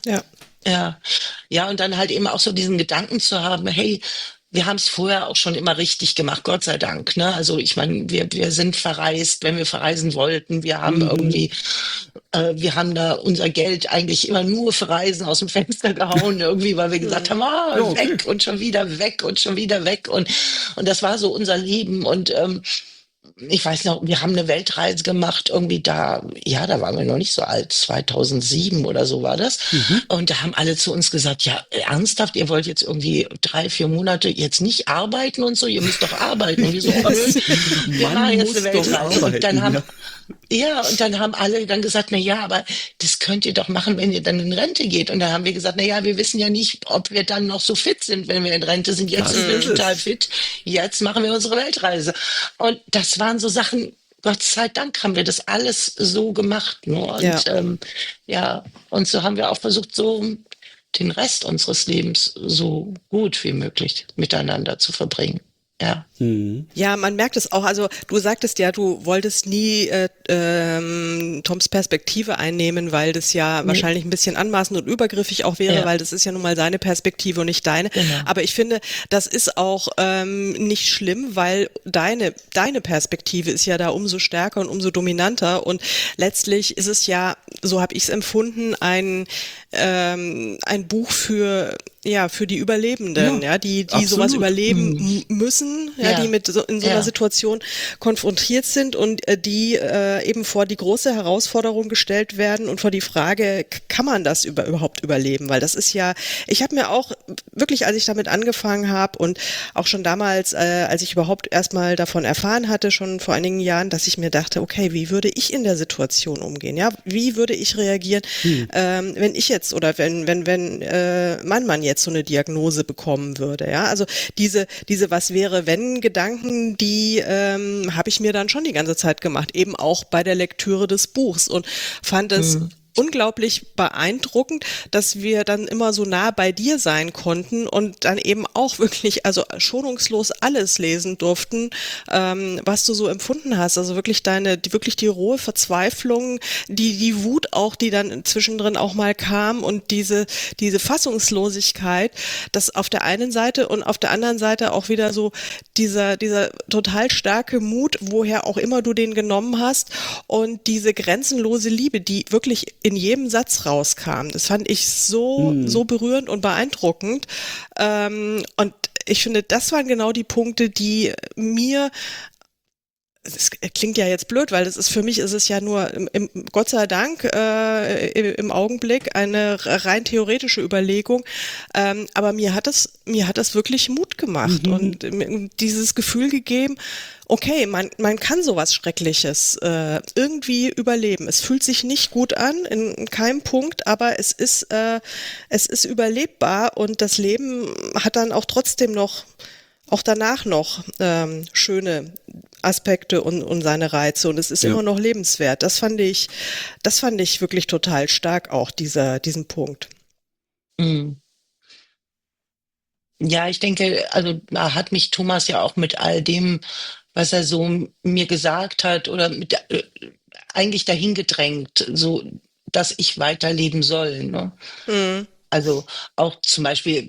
Ja, und dann halt eben auch so diesen Gedanken zu haben, hey, wir haben es vorher auch schon immer richtig gemacht, Gott sei Dank. Ne? Also ich meine, wir sind verreist, wenn wir verreisen wollten. Wir haben irgendwie, wir haben da unser Geld eigentlich immer nur für Reisen aus dem Fenster gehauen, irgendwie, weil wir gesagt haben, weg und schon wieder weg und schon wieder weg. Und das war so unser Leben. Und ich weiß noch, wir haben eine Weltreise gemacht, irgendwie da waren wir noch nicht so alt, 2007 oder so war das. Und da haben alle zu uns gesagt, ja, ernsthaft, ihr wollt jetzt irgendwie 3, 4 Monate jetzt nicht arbeiten und so, ihr müsst doch arbeiten. Und wir so, wir machen jetzt eine Weltreise. Und dann haben, und dann haben alle dann gesagt, na ja, aber das könnt ihr doch machen, wenn ihr dann in Rente geht. Und dann haben wir gesagt, na ja, wir wissen ja nicht, ob wir dann noch so fit sind, wenn wir in Rente sind. Jetzt sind wir total fit. Jetzt machen wir unsere Weltreise. Und das waren so Sachen, Gott sei Dank haben wir das alles so gemacht. Ne? Und und so haben wir auch versucht, so den Rest unseres Lebens so gut wie möglich miteinander zu verbringen. Ja. Ja, man merkt es auch. Also du sagtest ja, du wolltest nie Toms Perspektive einnehmen, weil das ja wahrscheinlich ein bisschen anmaßend und übergriffig auch wäre, weil das ist ja nun mal seine Perspektive und nicht deine. Genau. Aber ich finde, das ist auch nicht schlimm, weil deine Perspektive ist ja da umso stärker und umso dominanter und letztlich ist es ja, so habe ich es empfunden, ein Buch für die Überlebenden, die sowas überleben müssen, die mit in so einer Situation konfrontiert sind und die eben vor die große Herausforderung gestellt werden und vor die Frage, kann man das überhaupt überleben? Weil das ist ja, ich habe mir auch wirklich, als ich damit angefangen habe und auch schon damals, als ich überhaupt erstmal davon erfahren hatte, schon vor einigen Jahren, dass ich mir dachte, okay, wie würde ich in der Situation umgehen? Ja, wie würde ich reagieren, wenn ich jetzt oder wenn mein Mann jetzt so eine Diagnose bekommen würde? Ja, also diese was wäre wenn Gedanken, die habe ich mir dann schon die ganze Zeit gemacht, eben auch bei der Lektüre des Buchs und fand es unglaublich beeindruckend, dass wir dann immer so nah bei dir sein konnten und dann eben auch wirklich, also schonungslos alles lesen durften, was du so empfunden hast. Also wirklich die rohe Verzweiflung, die Wut auch, die dann zwischendrin auch mal kam und diese Fassungslosigkeit, das auf der einen Seite und auf der anderen Seite auch wieder so dieser total starke Mut, woher auch immer du den genommen hast und diese grenzenlose Liebe, die wirklich in jedem Satz rauskam. Das fand ich so berührend und beeindruckend. Und ich finde, das waren genau die Punkte, die mir es klingt ja jetzt blöd, weil das ist für mich ist es ja nur Gott sei Dank im Augenblick eine rein theoretische Überlegung, aber mir hat das wirklich Mut gemacht und dieses Gefühl gegeben, okay, man kann sowas Schreckliches irgendwie überleben. Es fühlt sich nicht gut an in keinem Punkt, aber es ist überlebbar und das Leben hat dann auch trotzdem noch auch danach noch schöne Aspekte und seine Reize und es ist immer noch lebenswert. Das fand ich wirklich total stark auch, diesen Punkt. Mhm. Ja, ich denke, also da hat mich Thomas ja auch mit all dem, was er so mir gesagt hat oder eigentlich dahin gedrängt, so dass ich weiterleben soll. Ne? Mhm. Also auch zum Beispiel,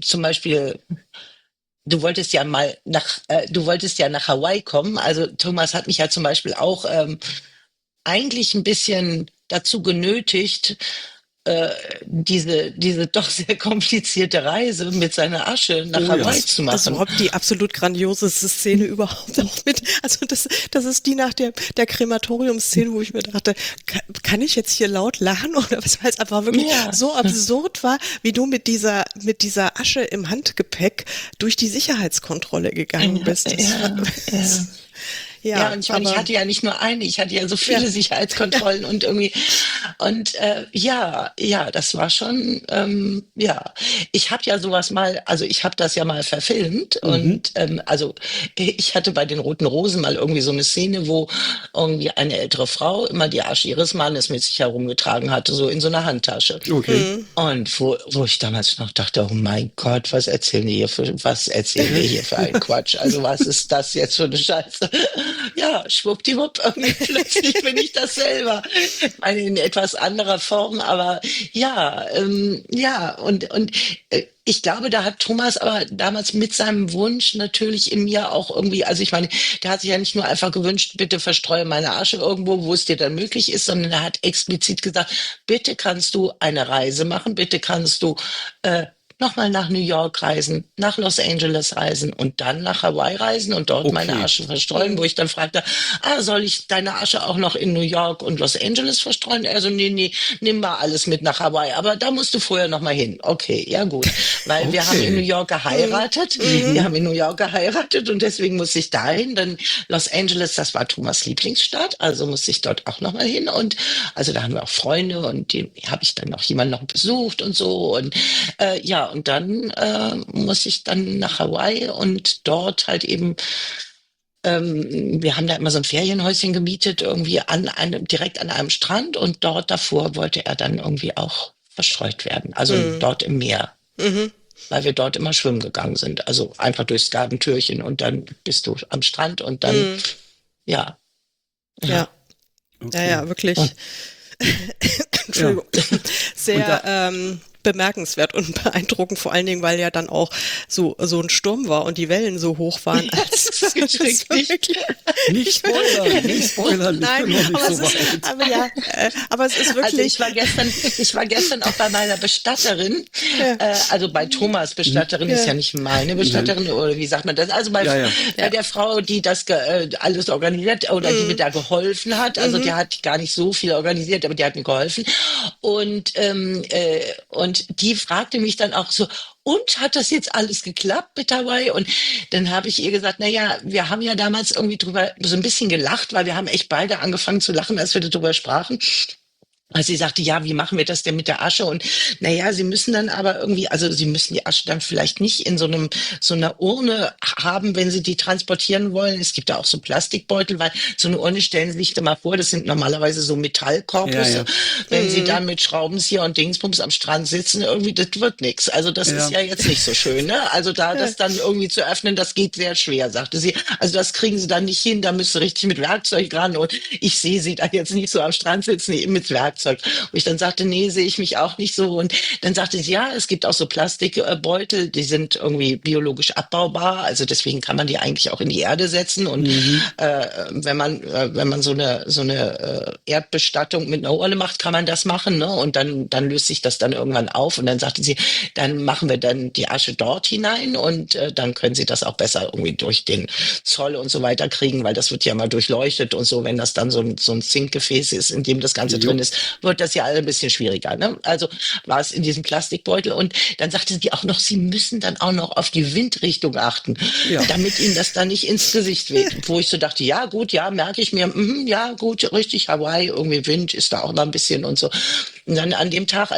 du wolltest ja nach Hawaii kommen. Also Thomas hat mich ja zum Beispiel auch eigentlich ein bisschen dazu genötigt, diese doch sehr komplizierte Reise mit seiner Asche nach Hawaii zu Das ist machen. überhaupt die absolut grandioseste Szene überhaupt auch mit. Also das ist die nach der Krematorium-Szene, wo ich mir dachte, kann ich jetzt hier laut lachen oder was, weil es einfach wirklich so absurd war, wie du mit dieser Asche im Handgepäck durch die Sicherheitskontrolle gegangen bist. Ja, und ich meine, ich hatte ja nicht nur eine, ich hatte ja so viele Sicherheitskontrollen und irgendwie, und das war schon, ich habe ja sowas mal, also ich habe das ja mal verfilmt und also ich hatte bei den Roten Rosen mal irgendwie so eine Szene, wo irgendwie eine ältere Frau immer die Asche ihres Mannes mit sich herumgetragen hatte, so in so einer Handtasche. Okay. Und wo ich damals noch dachte, oh mein Gott, was erzählen wir hier für einen Quatsch? Also was ist das jetzt für eine Scheiße? Ja, schwuppdiwupp, irgendwie plötzlich bin ich das selber. Ich meine, in etwas anderer Form, aber ich glaube, da hat Thomas aber damals mit seinem Wunsch natürlich in mir auch irgendwie, also ich meine, der hat sich ja nicht nur einfach gewünscht, bitte verstreue meine Asche irgendwo, wo es dir dann möglich ist, sondern er hat explizit gesagt, bitte kannst du eine Reise machen, bitte kannst du nochmal nach New York reisen, nach Los Angeles reisen und dann nach Hawaii reisen und dort meine Asche verstreuen, wo ich dann fragte, soll ich deine Asche auch noch in New York und Los Angeles verstreuen? Also nee, nimm mal alles mit nach Hawaii, aber da musst du vorher nochmal hin. Okay, ja gut, weil wir haben in New York geheiratet, und deswegen muss ich dahin, dann Los Angeles, das war Thomas Lieblingsstadt, also muss ich dort auch nochmal hin und also da haben wir auch Freunde und die habe ich dann auch jemanden noch besucht und so und und dann muss ich dann nach Hawaii und dort halt eben, wir haben da immer so ein Ferienhäuschen gemietet, irgendwie direkt an einem Strand und dort davor wollte er dann irgendwie auch verstreut werden, also dort im Meer. Weil wir dort immer schwimmen gegangen sind, also einfach durchs Gabentürchen und dann bist du am Strand und dann, Ja, wirklich. Entschuldigung. Sehr bemerkenswert und beeindruckend, vor allen Dingen, weil ja dann auch so ein Sturm war und die Wellen so hoch waren. Nicht spoilern. Nein, aber es ist wirklich. Also ich war gestern auch bei meiner Bestatterin, also bei Thomas Bestatterin, ist ja nicht meine Bestatterin, oder wie sagt man das? Also bei der Frau, die das alles organisiert oder die mir da geholfen hat. Also die hat gar nicht so viel organisiert, aber die hat mir geholfen. Und die fragte mich dann auch so, und hat das jetzt alles geklappt mit Hawaii? Und dann habe ich ihr gesagt, naja, wir haben ja damals irgendwie drüber so ein bisschen gelacht, weil wir haben echt beide angefangen zu lachen, als wir darüber sprachen. Also sie sagte, ja, wie machen wir das denn mit der Asche? Und naja, sie müssen dann aber irgendwie, also sie müssen die Asche dann vielleicht nicht in so einer Urne haben, wenn sie die transportieren wollen. Es gibt da auch so Plastikbeutel, weil so eine Urne, stellen Sie sich da mal vor, das sind normalerweise so Metallkorpusse. Wenn sie dann mit Schraubenzieher und Dingsbums am Strand sitzen, irgendwie, das wird nix. Also das ist ja jetzt nicht so schön, ne? Also da das dann irgendwie zu öffnen, das geht sehr schwer, sagte sie. Also das kriegen sie dann nicht hin, da müsste richtig mit Werkzeug ran. Und ich sehe sie da jetzt nicht so am Strand sitzen mit Werkzeug. Schlagzeug. Wo ich dann sagte, nee, sehe ich mich auch nicht so. Und dann sagte sie, ja, es gibt auch so Plastikbeutel, die sind irgendwie biologisch abbaubar. Also deswegen kann man die eigentlich auch in die Erde setzen. Und wenn man so eine Erdbestattung mit einer Urne macht, kann man das machen. Ne? Und dann löst sich das dann irgendwann auf. Und dann sagte sie, dann machen wir dann die Asche dort hinein und dann können Sie das auch besser irgendwie durch den Zoll und so weiter kriegen, weil das wird ja mal durchleuchtet und so, wenn das dann so ein Zinkgefäß ist, in dem das Ganze drin ist, wird das ja alle ein bisschen schwieriger. Ne? Also war es in diesem Plastikbeutel und dann sagte sie auch noch, Sie müssen dann auch noch auf die Windrichtung achten, damit Ihnen das dann nicht ins Gesicht weht. Wo ich so dachte, ja gut, ja, merke ich mir, ja gut, richtig, Hawaii, irgendwie Wind ist da auch noch ein bisschen und so. Und dann an dem Tag,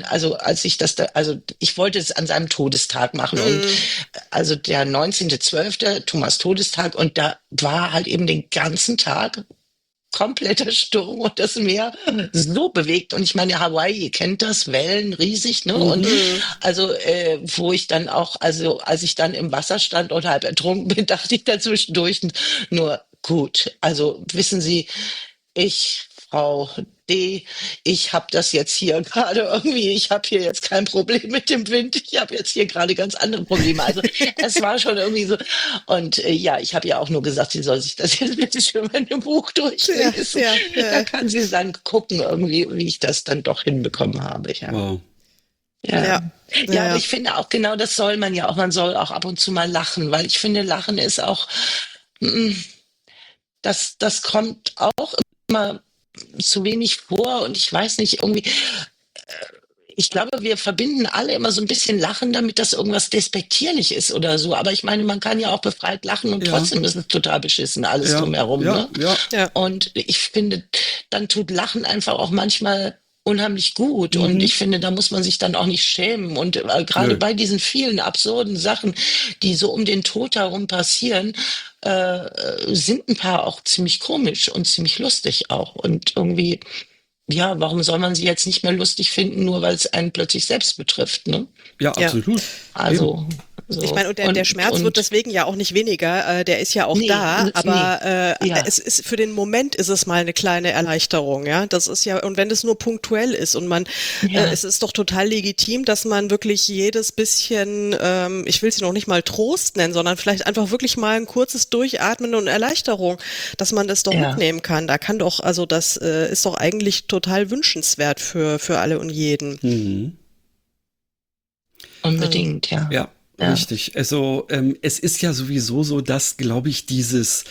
ich wollte es an seinem Todestag machen und also der 19.12., Thomas Todestag und da war halt eben den ganzen Tag kompletter Sturm und das Meer so bewegt. Und ich meine, Hawaii, ihr kennt das, Wellen riesig, ne? Und also, wo ich dann auch, also als ich dann im Wasser stand und halb ertrunken bin, dachte ich dazwischendurch nur, gut, also wissen Sie, Frau D., ich habe das jetzt hier gerade irgendwie, ich habe hier jetzt kein Problem mit dem Wind, ich habe jetzt hier gerade ganz andere Probleme. Also es war schon irgendwie so. Und ja, ich habe ja auch nur gesagt, sie soll sich das jetzt bitte schön in dem Buch durchlesen. Ja. Da kann sie dann gucken, irgendwie, wie ich das dann doch hinbekommen habe. Ja. Wow. Ja, aber ich finde auch genau, das soll man ja auch. Man soll auch ab und zu mal lachen, weil ich finde, Lachen ist auch, das kommt auch immer zu wenig vor und ich weiß nicht, irgendwie, ich glaube, wir verbinden alle immer so ein bisschen Lachen damit, dass irgendwas despektierlich ist oder so. Aber ich meine, man kann ja auch befreit lachen und trotzdem ist es total beschissen, alles drumherum. Ne? Ja. Und ich finde, dann tut Lachen einfach auch manchmal unheimlich gut und ich finde, da muss man sich dann auch nicht schämen und gerade bei diesen vielen absurden Sachen, die so um den Tod herum passieren, sind ein paar auch ziemlich komisch und ziemlich lustig auch und irgendwie, ja, warum soll man sie jetzt nicht mehr lustig finden, nur weil es einen plötzlich selbst betrifft, ne? Ja, absolut. Also ich meine, und der Schmerz wird deswegen ja auch nicht weniger, der ist ja auch da, aber es ist für den Moment ist es mal eine kleine Erleichterung, ja. Das ist ja, und wenn es nur punktuell ist und es ist doch total legitim, dass man wirklich jedes bisschen, ich will es noch nicht mal Trost nennen, sondern vielleicht einfach wirklich mal ein kurzes Durchatmen und Erleichterung, dass man das doch mitnehmen kann. Da kann doch, also das ist doch eigentlich total wünschenswert für alle und jeden. Unbedingt, ja. Ja. Richtig. Also es ist ja sowieso so, dass, glaube ich, dieses,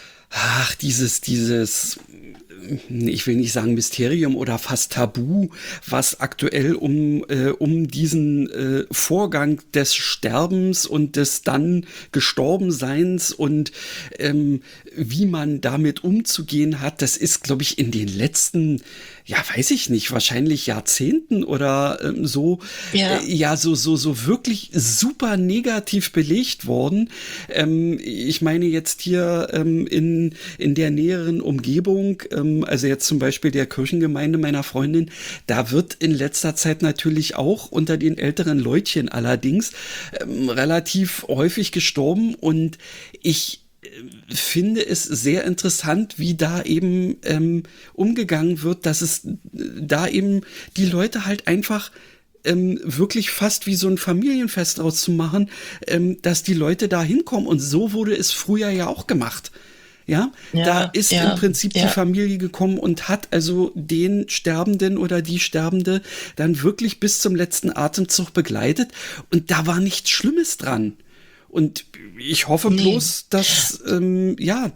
ich will nicht sagen Mysterium oder fast Tabu, was aktuell um diesen Vorgang des Sterbens und des dann Gestorbenseins und wie man damit umzugehen hat, das ist, glaube ich, in den letzten, weiß ich nicht, wahrscheinlich Jahrzehnten oder so wirklich super negativ belegt worden. Ich meine jetzt hier in der näheren Umgebung, also jetzt zum Beispiel der Kirchengemeinde meiner Freundin, da wird in letzter Zeit natürlich auch unter den älteren Leutchen allerdings relativ häufig gestorben und ich finde es sehr interessant, wie da eben umgegangen wird, dass es da eben die Leute halt einfach wirklich fast wie so ein Familienfest draus zu machen, dass die Leute da hinkommen und so wurde es früher ja auch gemacht. Ja, da ist im Prinzip die Familie gekommen und hat also den Sterbenden oder die Sterbende dann wirklich bis zum letzten Atemzug begleitet und da war nichts Schlimmes dran. Und ich hoffe bloß, dass mir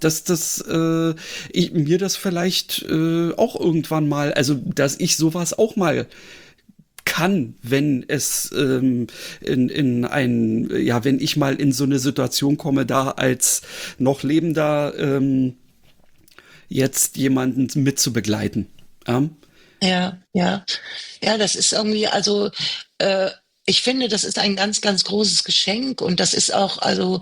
das vielleicht auch irgendwann mal, also dass ich sowas auch mal kann, wenn es wenn ich mal in so eine Situation komme, da als noch Lebender jetzt jemanden mit zu begleiten. Ja, das ist irgendwie, also ich finde, das ist ein ganz, ganz großes Geschenk und das ist auch, also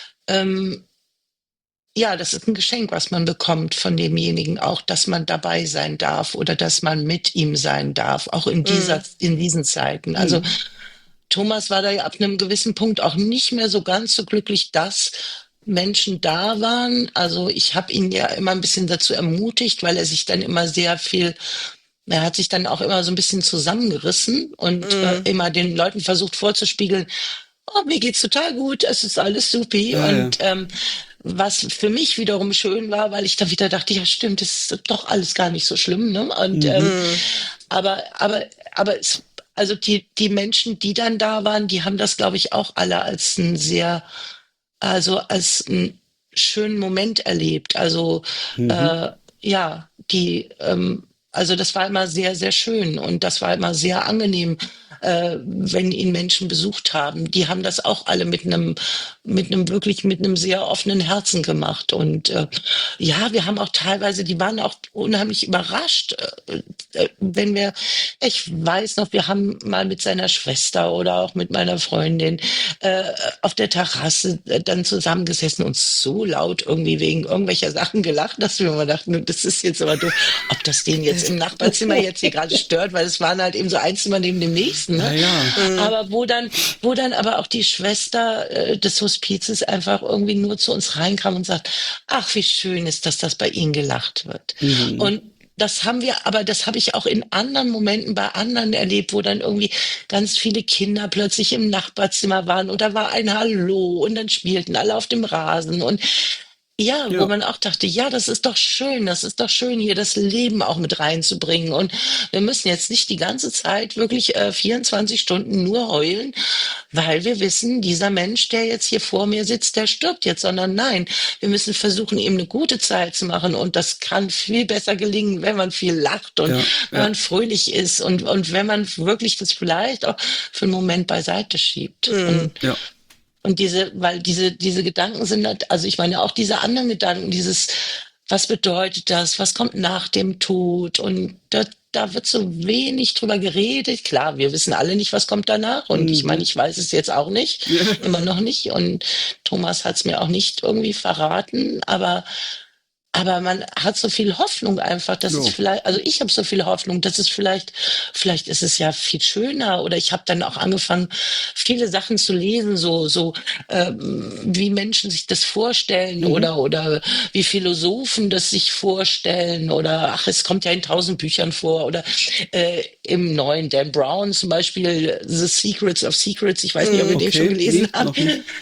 das ist ein Geschenk, was man bekommt von demjenigen, auch, dass man dabei sein darf oder dass man mit ihm sein darf, auch in diesen Zeiten. Also Thomas war da ja ab einem gewissen Punkt auch nicht mehr so ganz so glücklich, dass Menschen da waren. Also ich habe ihn ja immer ein bisschen dazu ermutigt, weil er sich dann immer sehr viel er hat sich dann auch immer so ein bisschen zusammengerissen und immer den Leuten versucht vorzuspiegeln, oh, mir geht's total gut, es ist alles supi. Ja, ja. Und was für mich wiederum schön war, weil ich dann wieder dachte, ja stimmt, das ist doch alles gar nicht so schlimm. Ne? Und aber also die Menschen, die dann da waren, die haben das, glaube ich, auch alle als als einen schönen Moment erlebt. Also ja, also das war immer sehr, sehr schön und das war immer sehr angenehm, wenn ihn Menschen besucht haben. Die haben das auch alle mit einem sehr offenen Herzen gemacht. Und ja, wir haben auch teilweise, die waren auch unheimlich überrascht, ich weiß noch, wir haben mal mit seiner Schwester oder auch mit meiner Freundin auf der Terrasse dann zusammengesessen und so laut irgendwie wegen irgendwelcher Sachen gelacht, dass wir immer dachten, das ist jetzt aber doof, ob das den jetzt im Nachbarzimmer jetzt hier gerade stört, weil es waren halt eben so ein Zimmer neben dem nächsten. Ne? Ja. Aber wo dann aber auch die Schwester des Hospizes einfach irgendwie nur zu uns reinkam und sagt, ach, wie schön ist, dass das bei Ihnen gelacht wird. Und das habe ich auch in anderen Momenten bei anderen erlebt, wo dann irgendwie ganz viele Kinder plötzlich im Nachbarzimmer waren und da war ein Hallo und dann spielten alle auf dem Rasen und ja, wo man auch dachte, ja, das ist doch schön, hier das Leben auch mit reinzubringen. Und wir müssen jetzt nicht die ganze Zeit wirklich 24 Stunden nur heulen, weil wir wissen, dieser Mensch, der jetzt hier vor mir sitzt, der stirbt jetzt, sondern nein, wir müssen versuchen, ihm eine gute Zeit zu machen. Und das kann viel besser gelingen, wenn man viel lacht und wenn man fröhlich ist und wenn man wirklich das vielleicht auch für einen Moment beiseite schiebt. Und weil diese Gedanken sind halt, also ich meine auch diese anderen Gedanken, was bedeutet das, was kommt nach dem Tod und da wird so wenig drüber geredet. Klar, wir wissen alle nicht, was kommt danach und ich meine, ich weiß es jetzt auch nicht, immer noch nicht und Thomas hat es mir auch nicht irgendwie verraten, aber man hat so viel Hoffnung einfach, dass es vielleicht, also ich habe so viel Hoffnung, dass es vielleicht ist es ja viel schöner oder ich habe dann auch angefangen, viele Sachen zu lesen, wie Menschen sich das vorstellen oder wie Philosophen das sich vorstellen oder ach, es kommt ja in 1000 Büchern vor oder im neuen Dan Brown zum Beispiel The Secrets of Secrets, ich weiß nicht, ob ihr den schon gelesen habt.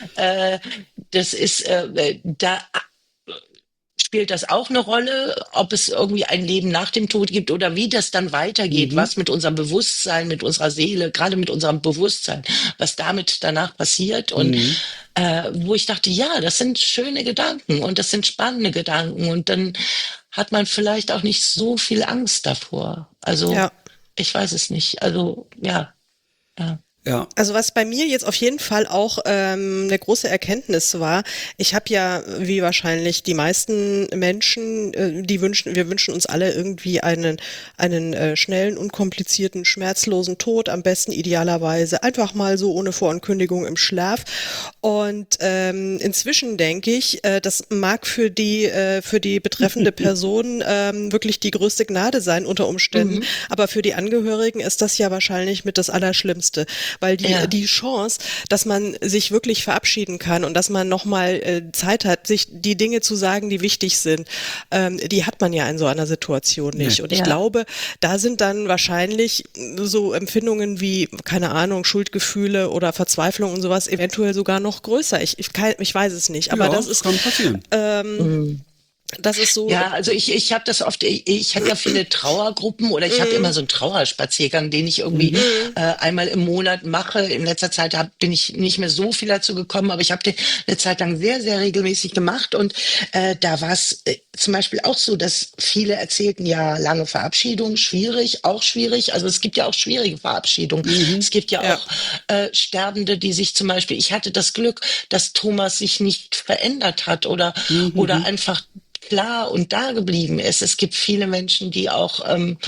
Das ist da spielt das auch eine Rolle, ob es irgendwie ein Leben nach dem Tod gibt oder wie das dann weitergeht, was mit unserem Bewusstsein, mit unserer Seele, gerade mit unserem Bewusstsein, was damit danach passiert und wo ich dachte, ja, das sind schöne Gedanken und das sind spannende Gedanken und dann hat man vielleicht auch nicht so viel Angst davor. Also ich weiß es nicht. Also ja. Ja. Also was bei mir jetzt auf jeden Fall auch eine große Erkenntnis war, ich habe ja, wie wahrscheinlich die meisten Menschen, wir wünschen uns alle irgendwie einen schnellen, unkomplizierten, schmerzlosen Tod, am besten idealerweise einfach mal so ohne Vorankündigung im Schlaf. Und inzwischen denke ich, das mag für die betreffende Person wirklich die größte Gnade sein unter Umständen, aber für die Angehörigen ist das ja wahrscheinlich mit das Allerschlimmste. Weil die Chance, dass man sich wirklich verabschieden kann und dass man nochmal Zeit hat, sich die Dinge zu sagen, die wichtig sind, die hat man ja in so einer Situation nicht. Und ich glaube, da sind dann wahrscheinlich so Empfindungen wie, keine Ahnung, Schuldgefühle oder Verzweiflung und sowas eventuell sogar noch größer. Ich weiß es nicht, aber das ist, kann passieren. das ist so. Ja, also ich habe das oft, ich hatte ja viele Trauergruppen oder ich habe immer so einen Trauerspaziergang, den ich irgendwie einmal im Monat mache. In letzter Zeit bin ich nicht mehr so viel dazu gekommen, aber ich habe den eine Zeit lang sehr, sehr regelmäßig gemacht und da war es zum Beispiel auch so, dass viele erzählten, ja, lange Verabschiedung, auch schwierig. Also es gibt ja auch schwierige Verabschiedungen. Es gibt ja auch Sterbende, die sich zum Beispiel, ich hatte das Glück, dass Thomas sich nicht verändert hat oder einfach klar und da geblieben ist. Es gibt viele Menschen, die auch,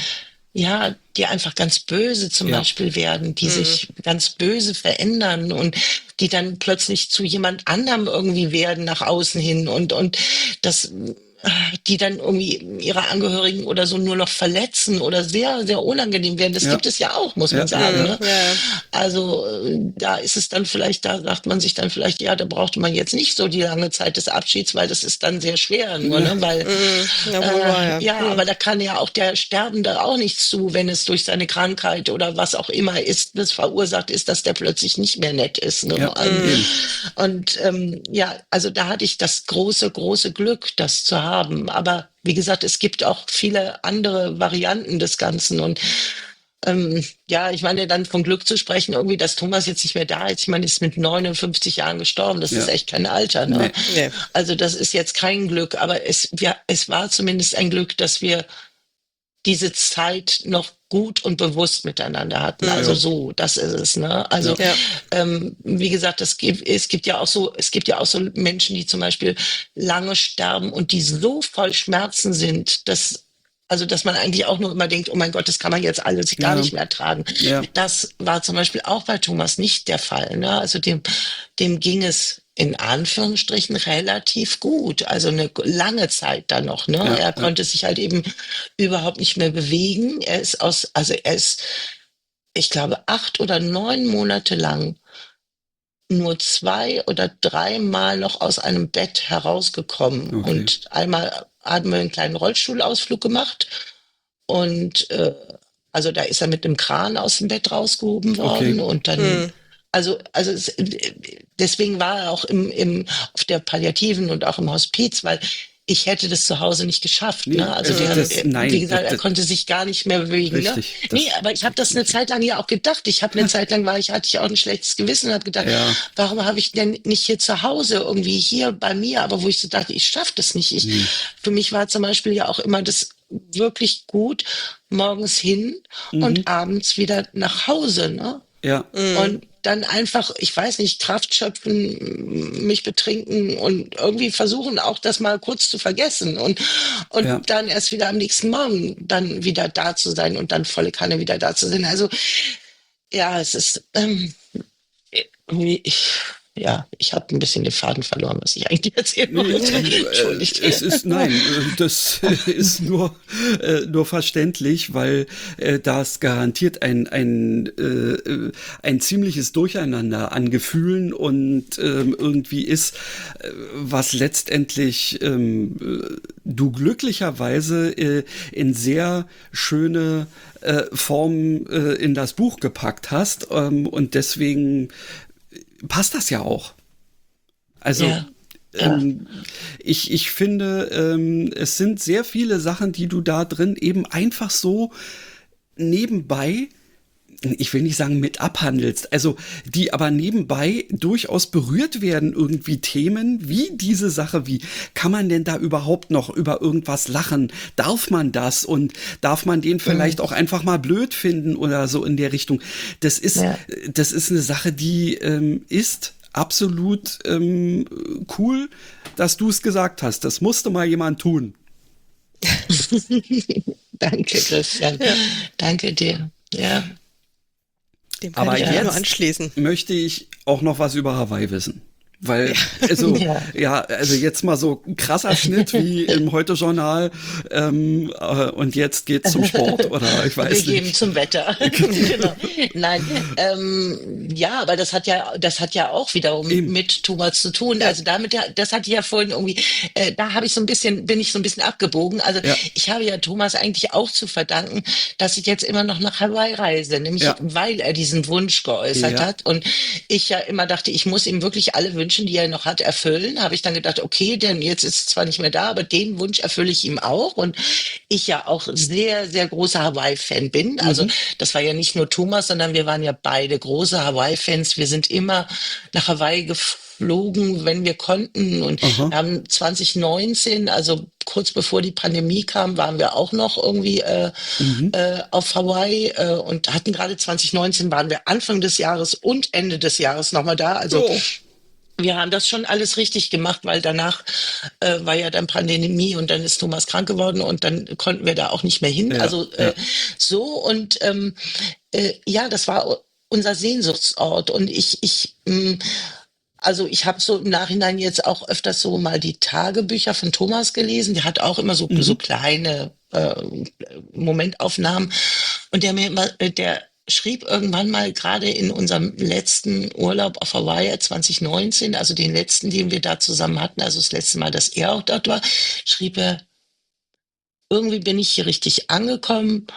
die einfach ganz böse zum Beispiel werden, die sich ganz böse verändern und die dann plötzlich zu jemand anderem irgendwie werden nach außen hin und das die dann irgendwie ihre Angehörigen oder so nur noch verletzen oder sehr, sehr unangenehm werden. Das Ja. gibt es ja auch, muss Ja. man sagen. Ne? Ja. Also da ist es dann vielleicht, da sagt man sich dann vielleicht, ja, da brauchte man jetzt nicht so die lange Zeit des Abschieds, weil das ist dann sehr schwer nur, ne? Weil Ja, wohl wahr, ja, aber da kann ja auch der Sterbende auch nichts zu, wenn es durch seine Krankheit oder was auch immer ist, das verursacht ist, dass der plötzlich nicht mehr nett ist. Ne? Ja, eben. Und ja, also da hatte ich das große, große Glück, das zu haben. Aber wie gesagt, es gibt auch viele andere Varianten des Ganzen. Und ja, ich meine, dann von Glück zu sprechen, irgendwie, dass Thomas jetzt nicht mehr da ist. Ich meine, er ist mit 59 Jahren gestorben. Das ist echt kein Alter. Ne? Nee. Also das ist jetzt kein Glück, aber es war zumindest ein Glück, dass wir diese Zeit noch gut und bewusst miteinander hatten. Also so, das ist es, ne? Also wie gesagt, es gibt ja auch so Menschen, die zum Beispiel lange sterben und die so voll Schmerzen sind, dass man eigentlich auch nur immer denkt, oh mein Gott, das kann man jetzt alles gar nicht mehr ertragen. Ja. Das war zum Beispiel auch bei Thomas nicht der Fall, ne? Also dem ging es in Anführungsstrichen relativ gut. Also eine lange Zeit dann noch, ne? Er konnte sich halt eben überhaupt nicht mehr bewegen. Er ist ich glaube, 8 oder 9 Monate lang nur 2 oder 3 Mal noch aus einem Bett herausgekommen. Okay. Und einmal haben wir einen kleinen Rollstuhlausflug gemacht und also da ist er mit einem Kran aus dem Bett rausgehoben worden und dann deswegen war er auch auf der Palliativen und auch im Hospiz, weil ich hätte das zu Hause nicht geschafft. Nee, Ne? Also wie gesagt, er konnte sich gar nicht mehr bewegen. Richtig, Ne? Nee, aber ich habe das eine Zeit lang ja auch gedacht. Ich habe eine Zeit lang hatte ich auch ein schlechtes Gewissen und habe gedacht, warum habe ich denn nicht hier zu Hause irgendwie hier bei mir? Aber wo ich so dachte, ich schaffe das nicht. Für mich war zum Beispiel ja auch immer das wirklich gut, morgens hin und abends wieder nach Hause. Ne? Ja. Und dann einfach, ich weiß nicht, Kraft schöpfen, mich betrinken und irgendwie versuchen auch das mal kurz zu vergessen und dann erst wieder am nächsten Morgen dann wieder da zu sein und dann volle Kanne wieder da zu sein. Also ja, es ist ich habe ein bisschen den Faden verloren, was ich eigentlich erzählen wollte. Entschuldigt. Das ist nur verständlich, weil das garantiert ein ziemliches Durcheinander an Gefühlen und irgendwie ist, was letztendlich du glücklicherweise in sehr schöne Form in das Buch gepackt hast und deswegen passt das ja auch. Also ich finde, es sind sehr viele Sachen, die du da drin eben einfach so nebenbei, ich will nicht sagen mit abhandelst, also die aber nebenbei durchaus berührt werden, irgendwie Themen wie diese Sache, wie kann man denn da überhaupt noch über irgendwas lachen? Darf man das? Und darf man den vielleicht auch einfach mal blöd finden oder so in der Richtung? Das ist eine Sache, die ist absolut cool, dass du es gesagt hast. Das musste mal jemand tun. Danke, Christian. Danke dir. Ja. Dem kann Aber ich jetzt nur anschließen. möchte ich auch noch was über Hawaii wissen. Weil, also jetzt mal so ein krasser Schnitt wie im Heute-Journal und jetzt geht's zum Sport oder ich weiß nicht. Wir gehen zum Wetter. Genau. Nein, aber das hat ja auch wiederum mit Thomas zu tun. Also das hatte ich ja vorhin irgendwie, da bin ich so ein bisschen abgebogen. Also ich habe ja Thomas eigentlich auch zu verdanken, dass ich jetzt immer noch nach Hawaii reise, nämlich weil er diesen Wunsch geäußert hat und ich ja immer dachte, ich muss ihm wirklich alle Wünsche, die er noch hat, erfüllen, habe ich dann gedacht, okay, denn jetzt ist es zwar nicht mehr da, aber den Wunsch erfülle ich ihm auch und ich ja auch sehr, sehr großer Hawaii-Fan bin. Also das war ja nicht nur Thomas, sondern wir waren ja beide große Hawaii-Fans. Wir sind immer nach Hawaii geflogen, wenn wir konnten und wir haben 2019, also kurz bevor die Pandemie kam, waren wir auch noch irgendwie auf Hawaii und hatten gerade 2019, waren wir Anfang des Jahres und Ende des Jahres nochmal da. Also wir haben das schon alles richtig gemacht, weil danach war ja dann Pandemie und dann ist Thomas krank geworden und dann konnten wir da auch nicht mehr hin. So und das war unser Sehnsuchtsort und also ich habe so im Nachhinein jetzt auch öfters so mal die Tagebücher von Thomas gelesen. Der hat auch immer so kleine Momentaufnahmen. Und der schrieb irgendwann mal gerade in unserem letzten Urlaub auf Hawaii 2019, also den letzten, den wir da zusammen hatten, also das letzte Mal, dass er auch dort war, schrieb er, irgendwie bin ich hier richtig angekommen.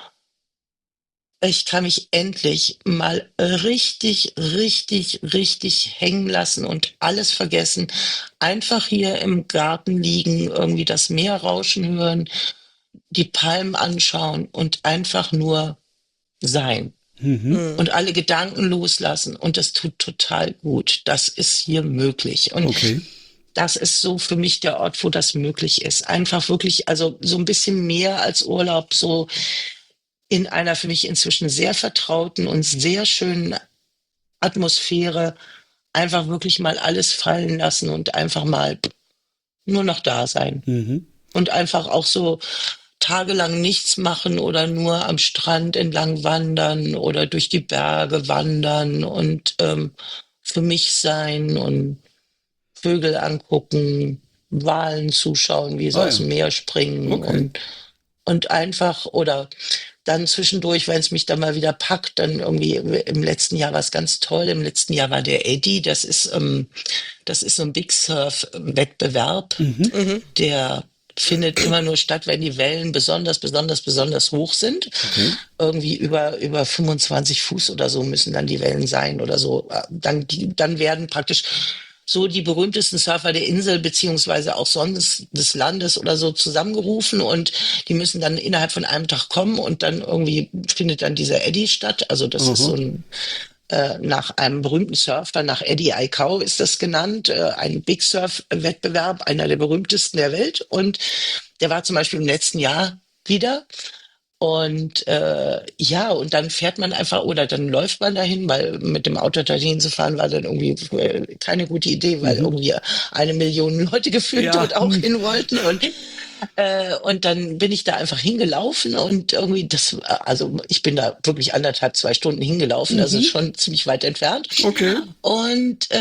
Ich kann mich endlich mal richtig, richtig, richtig hängen lassen und alles vergessen. Einfach hier im Garten liegen, irgendwie das Meer rauschen hören, die Palmen anschauen und einfach nur sein. Und alle Gedanken loslassen. Und das tut total gut. Das ist hier möglich. Und das ist so für mich der Ort, wo das möglich ist. Einfach wirklich, also so ein bisschen mehr als Urlaub, so in einer für mich inzwischen sehr vertrauten und sehr schönen Atmosphäre einfach wirklich mal alles fallen lassen und einfach mal nur noch da sein. Und einfach auch so tagelang nichts machen oder nur am Strand entlang wandern oder durch die Berge wandern und für mich sein und Vögel angucken, Walen zuschauen, wie sie aus dem Meer springen und einfach oder dann zwischendurch, wenn es mich dann mal wieder packt, dann irgendwie im letzten Jahr war es ganz toll. Im letzten Jahr war der Eddie, das ist so ein Big Surf-Wettbewerb, der findet immer nur statt, wenn die Wellen besonders hoch sind. Irgendwie über 25 Fuß oder so müssen dann die Wellen sein oder so. Dann werden praktisch so die berühmtesten Surfer der Insel beziehungsweise auch sonst des Landes oder so zusammengerufen und die müssen dann innerhalb von einem Tag kommen und dann irgendwie findet dann dieser Eddy statt. Also das ist so ein nach einem berühmten Surfer, nach Eddie Aikau ist das genannt, ein Big Surf-Wettbewerb, einer der berühmtesten der Welt. Und der war zum Beispiel im letzten Jahr wieder. Und und dann fährt man einfach oder dann läuft man dahin, weil mit dem Auto dahin zu fahren war dann irgendwie keine gute Idee, weil irgendwie 1 Million Leute gefühlt dort auch hin wollten. Und dann bin ich da einfach hingelaufen und irgendwie also ich bin da wirklich 1,5, 2 Stunden hingelaufen, also schon ziemlich weit entfernt. Und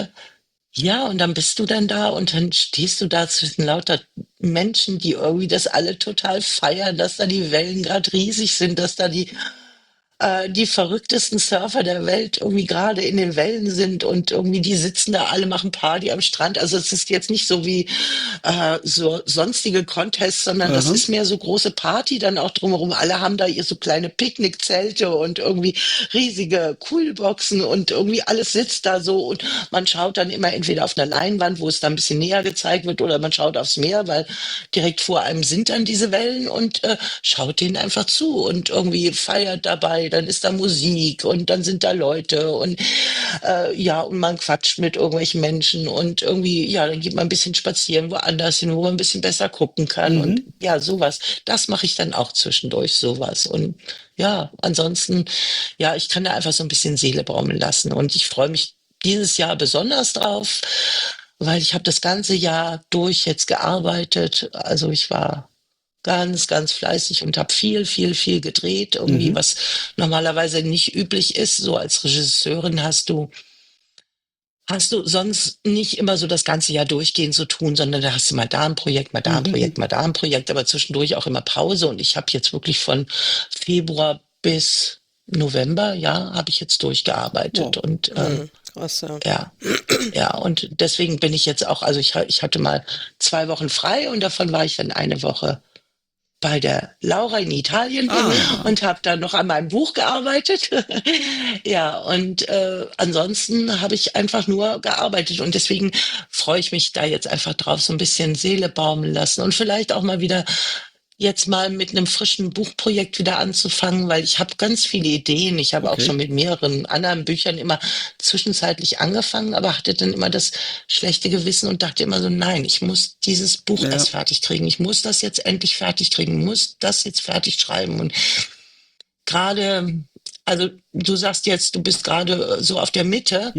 und dann bist du dann da und dann stehst du da zwischen lauter Menschen, die irgendwie das alle total feiern, dass da die Wellen gerade riesig sind, dass da die verrücktesten Surfer der Welt irgendwie gerade in den Wellen sind und irgendwie die sitzen da, alle machen Party am Strand. Also es ist jetzt nicht so wie so sonstige Contests, sondern das ist mehr so große Party dann auch drumherum. Alle haben da so kleine Picknickzelte und irgendwie riesige Coolboxen und irgendwie alles sitzt da so und man schaut dann immer entweder auf einer Leinwand, wo es dann ein bisschen näher gezeigt wird oder man schaut aufs Meer, weil direkt vor einem sind dann diese Wellen und schaut denen einfach zu und irgendwie feiert dabei. Dann ist da Musik und dann sind da Leute und und man quatscht mit irgendwelchen Menschen und irgendwie, dann geht man ein bisschen spazieren woanders hin, wo man ein bisschen besser gucken kann und sowas. Das mache ich dann auch zwischendurch, sowas. Und ansonsten, ich kann da einfach so ein bisschen Seele baumeln lassen und ich freue mich dieses Jahr besonders drauf, weil ich habe das ganze Jahr durch jetzt gearbeitet. Also ich war ganz, ganz fleißig und habe viel, viel, viel gedreht. Irgendwie, was normalerweise nicht üblich ist. So als Regisseurin hast du sonst nicht immer so das ganze Jahr durchgehend zu tun, sondern da hast du mal da ein Projekt, mal da ein Projekt, mal da ein Projekt, aber zwischendurch auch immer Pause. Und ich habe jetzt wirklich von Februar bis November, habe ich jetzt durchgearbeitet. Und krass, und deswegen bin ich jetzt auch, also ich hatte mal 2 Wochen frei und davon war ich dann eine Woche bei der Laura in Italien und habe dann noch an meinem Buch gearbeitet. Und ansonsten habe ich einfach nur gearbeitet und deswegen freue ich mich da jetzt einfach drauf, so ein bisschen Seele baumeln lassen und vielleicht auch mal wieder jetzt mal mit einem frischen Buchprojekt wieder anzufangen, weil ich habe ganz viele Ideen. Ich habe auch schon mit mehreren anderen Büchern immer zwischenzeitlich angefangen, aber hatte dann immer das schlechte Gewissen und dachte immer so, nein, ich muss dieses Buch erst fertig kriegen. Ich muss das jetzt endlich fertig kriegen, muss das jetzt fertig schreiben. Und gerade, also du sagst jetzt, du bist gerade so auf der Mitte.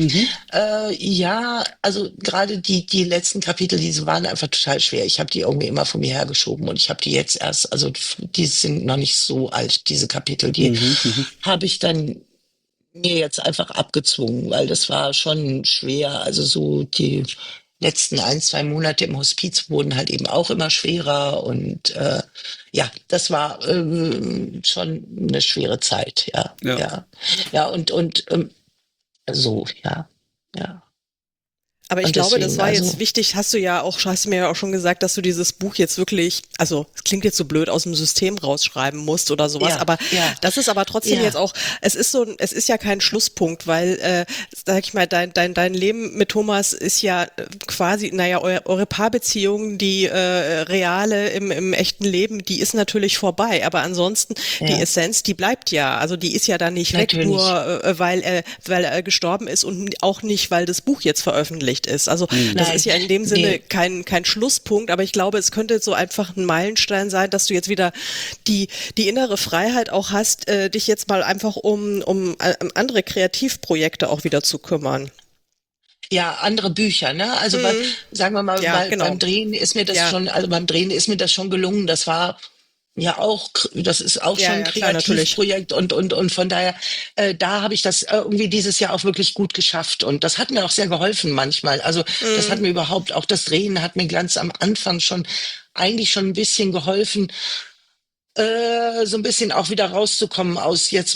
Also gerade die letzten Kapitel, die waren einfach total schwer. Ich habe die irgendwie immer von mir hergeschoben und ich habe die jetzt erst, also die sind noch nicht so alt, diese Kapitel, die habe ich dann mir jetzt einfach abgezwungen, weil das war schon schwer. Also so die letzten 1, 2 Monate im Hospiz wurden halt eben auch immer schwerer und ja, das war schon eine schwere Zeit, ja, Ja. ja, ja und so, ja, ja. Aber ich Und glaube, das deswegen, war also jetzt wichtig, hast du mir ja auch schon gesagt, dass du dieses Buch jetzt wirklich, also es klingt jetzt so blöd, aus dem System rausschreiben musst oder sowas, ja, aber ja, das ist aber trotzdem jetzt ja, auch, es ist ja kein Schlusspunkt, weil, sag ich mal, dein Leben mit Thomas ist ja quasi, naja, eure Paarbeziehung, die reale im echten Leben, die ist natürlich vorbei, aber ansonsten die ja, Essenz, die bleibt ja, also die ist ja dann nicht weg, natürlich, nur weil er gestorben ist und auch nicht, weil das Buch jetzt veröffentlicht ist. Also das ist nein, ja in dem Sinne nee. kein Schlusspunkt, aber ich glaube, es könnte so einfach ein Meilenstein sein, dass du jetzt wieder die innere Freiheit auch hast, dich jetzt mal einfach um andere Kreativprojekte auch wieder zu kümmern. Ja, andere Bücher, ne? Also Mhm. sagen wir mal, Ja, beim genau. Drehen ist mir das Ja, schon, also beim Drehen ist mir das schon gelungen. Das war ja auch, das ist auch ja, schon ein ja, klar, natürlich. Kreativprojekt und von daher, da habe ich das irgendwie dieses Jahr auch wirklich gut geschafft und das hat mir auch sehr geholfen manchmal. Also das hat Mhm. mir überhaupt, auch das Drehen hat mir ganz am Anfang schon eigentlich schon ein bisschen geholfen, so ein bisschen auch wieder rauszukommen aus jetzt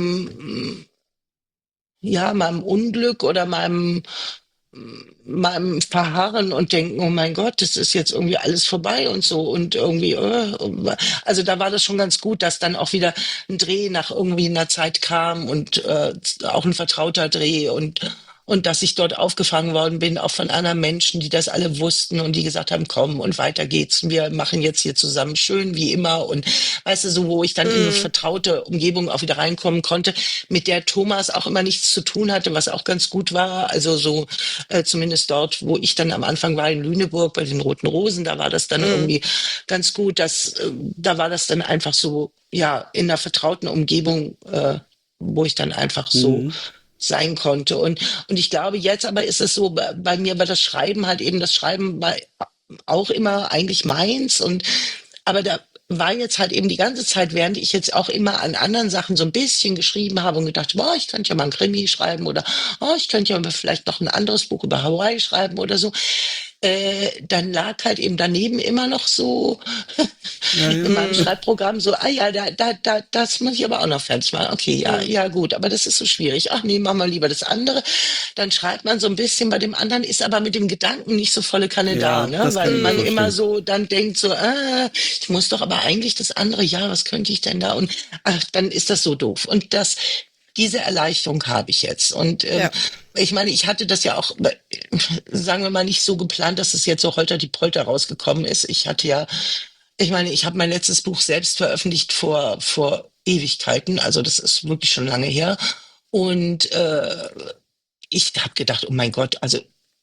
meinem Unglück oder meinem Verharren und denken, oh mein Gott, das ist jetzt irgendwie alles vorbei und so und irgendwie, also da war das schon ganz gut, dass dann auch wieder ein Dreh nach irgendwie einer Zeit kam und auch ein vertrauter Dreh und dass ich dort aufgefangen worden bin, auch von anderen Menschen, die das alle wussten und die gesagt haben, komm und weiter geht's. Wir machen jetzt hier zusammen schön wie immer und weißt du, so wo ich dann in eine Mhm. vertraute Umgebung auch wieder reinkommen konnte, mit der Thomas auch immer nichts zu tun hatte, was auch ganz gut war. Also so zumindest dort, wo ich dann am Anfang war in Lüneburg bei den Roten Rosen, da war das dann Mhm. irgendwie ganz gut, da war das dann einfach so, ja, in einer vertrauten Umgebung, wo ich dann einfach so Mhm. sein konnte. Und ich glaube, jetzt aber ist es so, bei mir war das Schreiben halt eben, das Schreiben war auch immer eigentlich meins aber da war jetzt halt eben die ganze Zeit, während ich jetzt auch immer an anderen Sachen so ein bisschen geschrieben habe und gedacht, boah, ich könnte ja mal ein Krimi schreiben oder oh, ich könnte ja mal vielleicht noch ein anderes Buch über Hawaii schreiben oder so. Dann lag halt eben daneben immer noch so Ja, in ja. meinem Schreibprogramm so, ah ja, das muss ich aber auch noch fertig machen. Okay, ja, Mhm. ja, gut, aber das ist so schwierig. Ach nee, machen wir lieber das andere. Dann schreibt man so ein bisschen bei dem anderen, ist aber mit dem Gedanken nicht so volle Kanne da, Ja, ne? das kann Weil ich mir man immer vorstellen. so dann denkt so, ich muss doch aber eigentlich das andere, ja, was könnte ich denn da? Und ach, dann ist das so doof. Und diese Erleichterung habe ich jetzt. Und Ja. ich meine, ich hatte das ja auch, sagen wir mal, nicht so geplant, dass es jetzt so holter die Polter rausgekommen ist. Ich meine, ich habe mein letztes Buch selbst veröffentlicht vor Ewigkeiten. Also das ist wirklich schon lange her. Und ich habe gedacht, oh mein Gott, also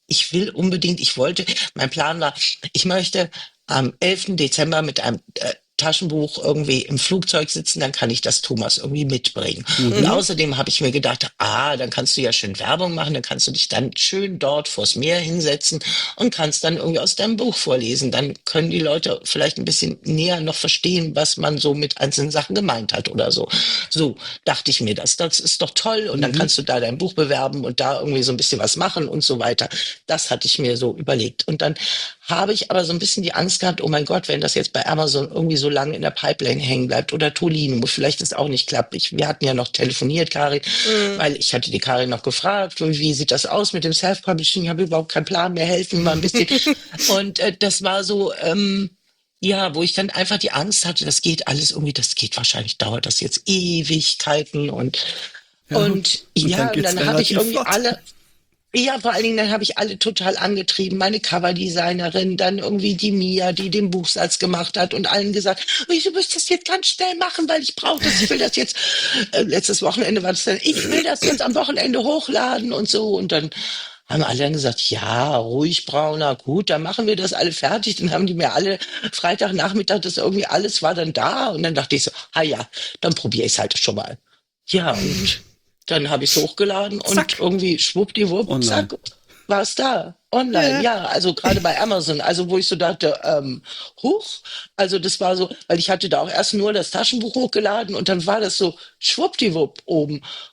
mein Plan war, ich möchte am 11. Dezember mit einem Taschenbuch irgendwie im Flugzeug sitzen, dann kann ich das Thomas irgendwie mitbringen. Und Mhm. Mhm. außerdem habe ich mir gedacht, dann kannst du ja schön Werbung machen, dann kannst du dich dann schön dort vors Meer hinsetzen und kannst dann irgendwie aus deinem Buch vorlesen. Dann können die Leute vielleicht ein bisschen näher noch verstehen, was man so mit einzelnen Sachen gemeint hat oder so. So dachte ich mir das. Das ist doch toll und dann Mhm. kannst du da dein Buch bewerben und da irgendwie so ein bisschen was machen und so weiter. Das hatte ich mir so überlegt. Und dann habe ich aber so ein bisschen die Angst gehabt, oh mein Gott, wenn das jetzt bei Amazon irgendwie so lange in der Pipeline hängen bleibt oder Tolino, vielleicht das auch nicht klappt. Wir hatten ja noch telefoniert, Karin, Mhm. weil ich hatte die Karin noch gefragt, wie sieht das aus mit dem Self-Publishing? Ich habe überhaupt keinen Plan mehr, helfen mir mal ein bisschen. Und das war so, ja, wo ich dann einfach die Angst hatte, das geht alles irgendwie, das geht wahrscheinlich, dauert das jetzt Ewigkeiten Ja, und und dann ja, und geht's dann habe ich relativ irgendwie flott. vor allen Dingen, dann habe ich alle total angetrieben. Meine Coverdesignerin, dann irgendwie die Mia, die den Buchsatz gemacht hat und allen gesagt, du musst das jetzt ganz schnell machen, weil ich brauche das, ich will das jetzt, letztes Wochenende war das dann, ich will das jetzt am Wochenende hochladen und so. Und dann haben alle dann gesagt, ja, ruhig, Brauner, gut, dann machen wir das alle fertig. Dann haben die mir alle Freitagnachmittag, das irgendwie alles war dann da. Und dann dachte ich so, ja, dann probiere ich es halt schon mal. Ja, und dann habe ich es hochgeladen und Zack, irgendwie schwuppdiwupp, online. zack, war es da. Online, Ja. ja, also gerade bei Amazon, also wo ich so dachte, huch, also das war so, weil ich hatte da auch erst nur das Taschenbuch hochgeladen und dann war das so schwuppdiwupp oben.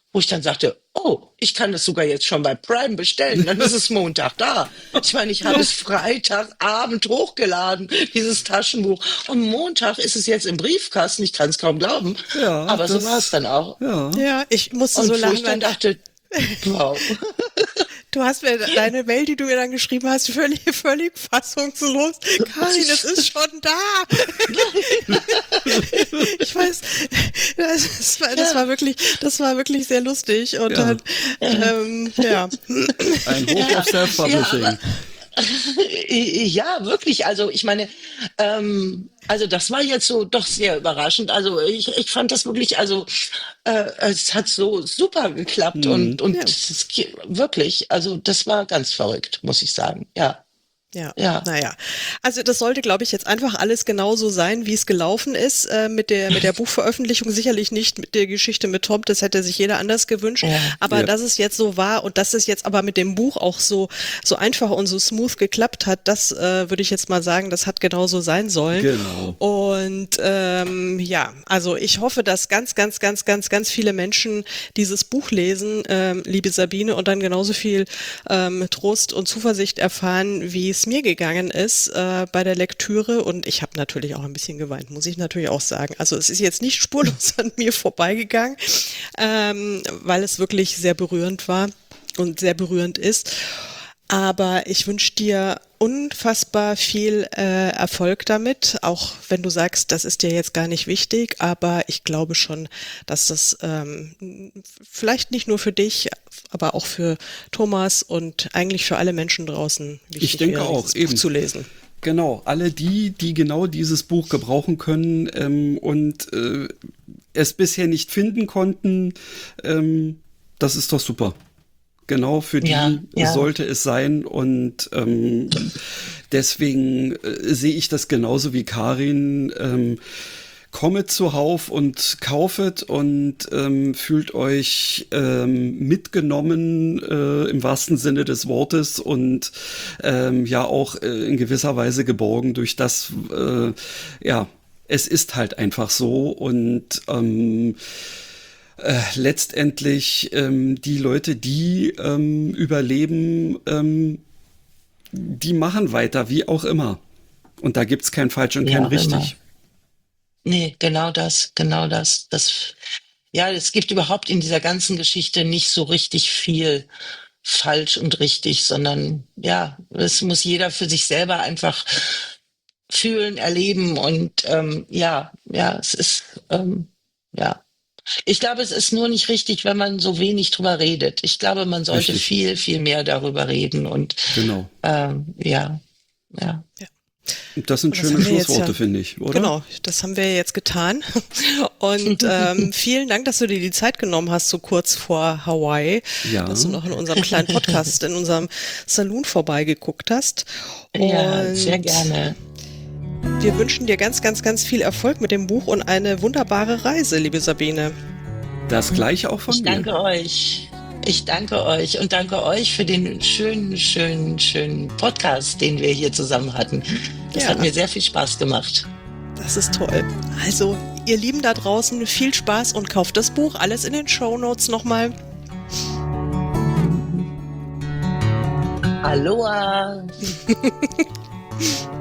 wo ich dann sagte, oh, ich kann das sogar jetzt schon bei Prime bestellen, dann ist es Montag da. Ich meine, ich habe es Freitagabend hochgeladen, dieses Taschenbuch. Und Montag ist es jetzt im Briefkasten, ich kann es kaum glauben. Ja, Aber so war es dann auch. Ja. Ja, ich musste Und so wo lachen, ich dann weil dachte, wow. du hast mir deine Mail, die du mir dann geschrieben hast, völlig fassungslos. Karin, es ist schon da. Ich weiß, das war wirklich sehr lustig. Und Ja. dann, ja. Ein Hoch auf Self-Publishing. Ja, wirklich. Also ich meine, also das war jetzt so doch sehr überraschend. Also ich fand das wirklich, also es hat so super geklappt und Ja. wirklich, also das war ganz verrückt, muss ich sagen. Ja. Ja, naja. Also das sollte, glaube ich, jetzt einfach alles genauso sein, wie es gelaufen ist mit der Buchveröffentlichung. Sicherlich nicht mit der Geschichte mit Tom, das hätte sich jeder anders gewünscht. Ja. Aber Ja. dass es jetzt so war und dass es jetzt aber mit dem Buch auch so einfach und so smooth geklappt hat, das würde ich jetzt mal sagen, das hat genauso sein sollen. Genau. Und ja, also ich hoffe, dass ganz viele Menschen dieses Buch lesen, liebe Sabine, und dann genauso viel Trost und Zuversicht erfahren, wie es mir gegangen ist bei der Lektüre. Und ich habe natürlich auch ein bisschen geweint, muss ich natürlich auch sagen. Also es ist jetzt nicht spurlos an mir vorbeigegangen, weil es wirklich sehr berührend war und sehr berührend ist. Aber ich wünsche dir unfassbar viel Erfolg damit, auch wenn du sagst, das ist dir jetzt gar nicht wichtig, aber ich glaube schon, dass das vielleicht nicht nur für dich, aber auch für Thomas und eigentlich für alle Menschen draußen wichtig Ich denke wäre, auch, dieses eben. Buch zu lesen. Genau, alle die genau dieses Buch gebrauchen können und es bisher nicht finden konnten, das ist doch super. Genau, für die Ja. sollte es sein und deswegen sehe ich das genauso wie Karin. Kommet zuhauf und kaufet und fühlt euch mitgenommen im wahrsten Sinne des Wortes und ja auch in gewisser Weise geborgen durch das, ja, es ist halt einfach so und letztendlich die Leute, die überleben, die machen weiter, wie auch immer. Und da gibt's kein falsch und kein Ja, richtig. immer. Nee, genau das. Ja, es gibt überhaupt in dieser ganzen Geschichte nicht so richtig viel falsch und richtig, sondern ja, es muss jeder für sich selber einfach fühlen, erleben und es ist, ja. Ich glaube, es ist nur nicht richtig, wenn man so wenig drüber redet. Ich glaube, man sollte Richtig. viel, viel mehr darüber reden und Genau. ja. Und das sind Das schöne haben wir jetzt Schlussworte, ja- finde ich, oder? Genau, das haben wir jetzt getan. Und vielen Dank, dass du dir die Zeit genommen hast, so kurz vor Hawaii, Ja. dass du noch in unserem kleinen Podcast, in unserem Saloon vorbeigeguckt hast. Ja, Und sehr gerne. wir wünschen dir ganz viel Erfolg mit dem Buch und eine wunderbare Reise, liebe Sabine. Das gleiche auch von Ich mir. danke euch. Ich danke euch und danke euch für den schönen Podcast, den wir hier zusammen hatten. Das Ja. hat mir sehr viel Spaß gemacht. Das ist toll. Also, ihr Lieben da draußen, viel Spaß und kauft das Buch. Alles in den Shownotes nochmal. Aloha!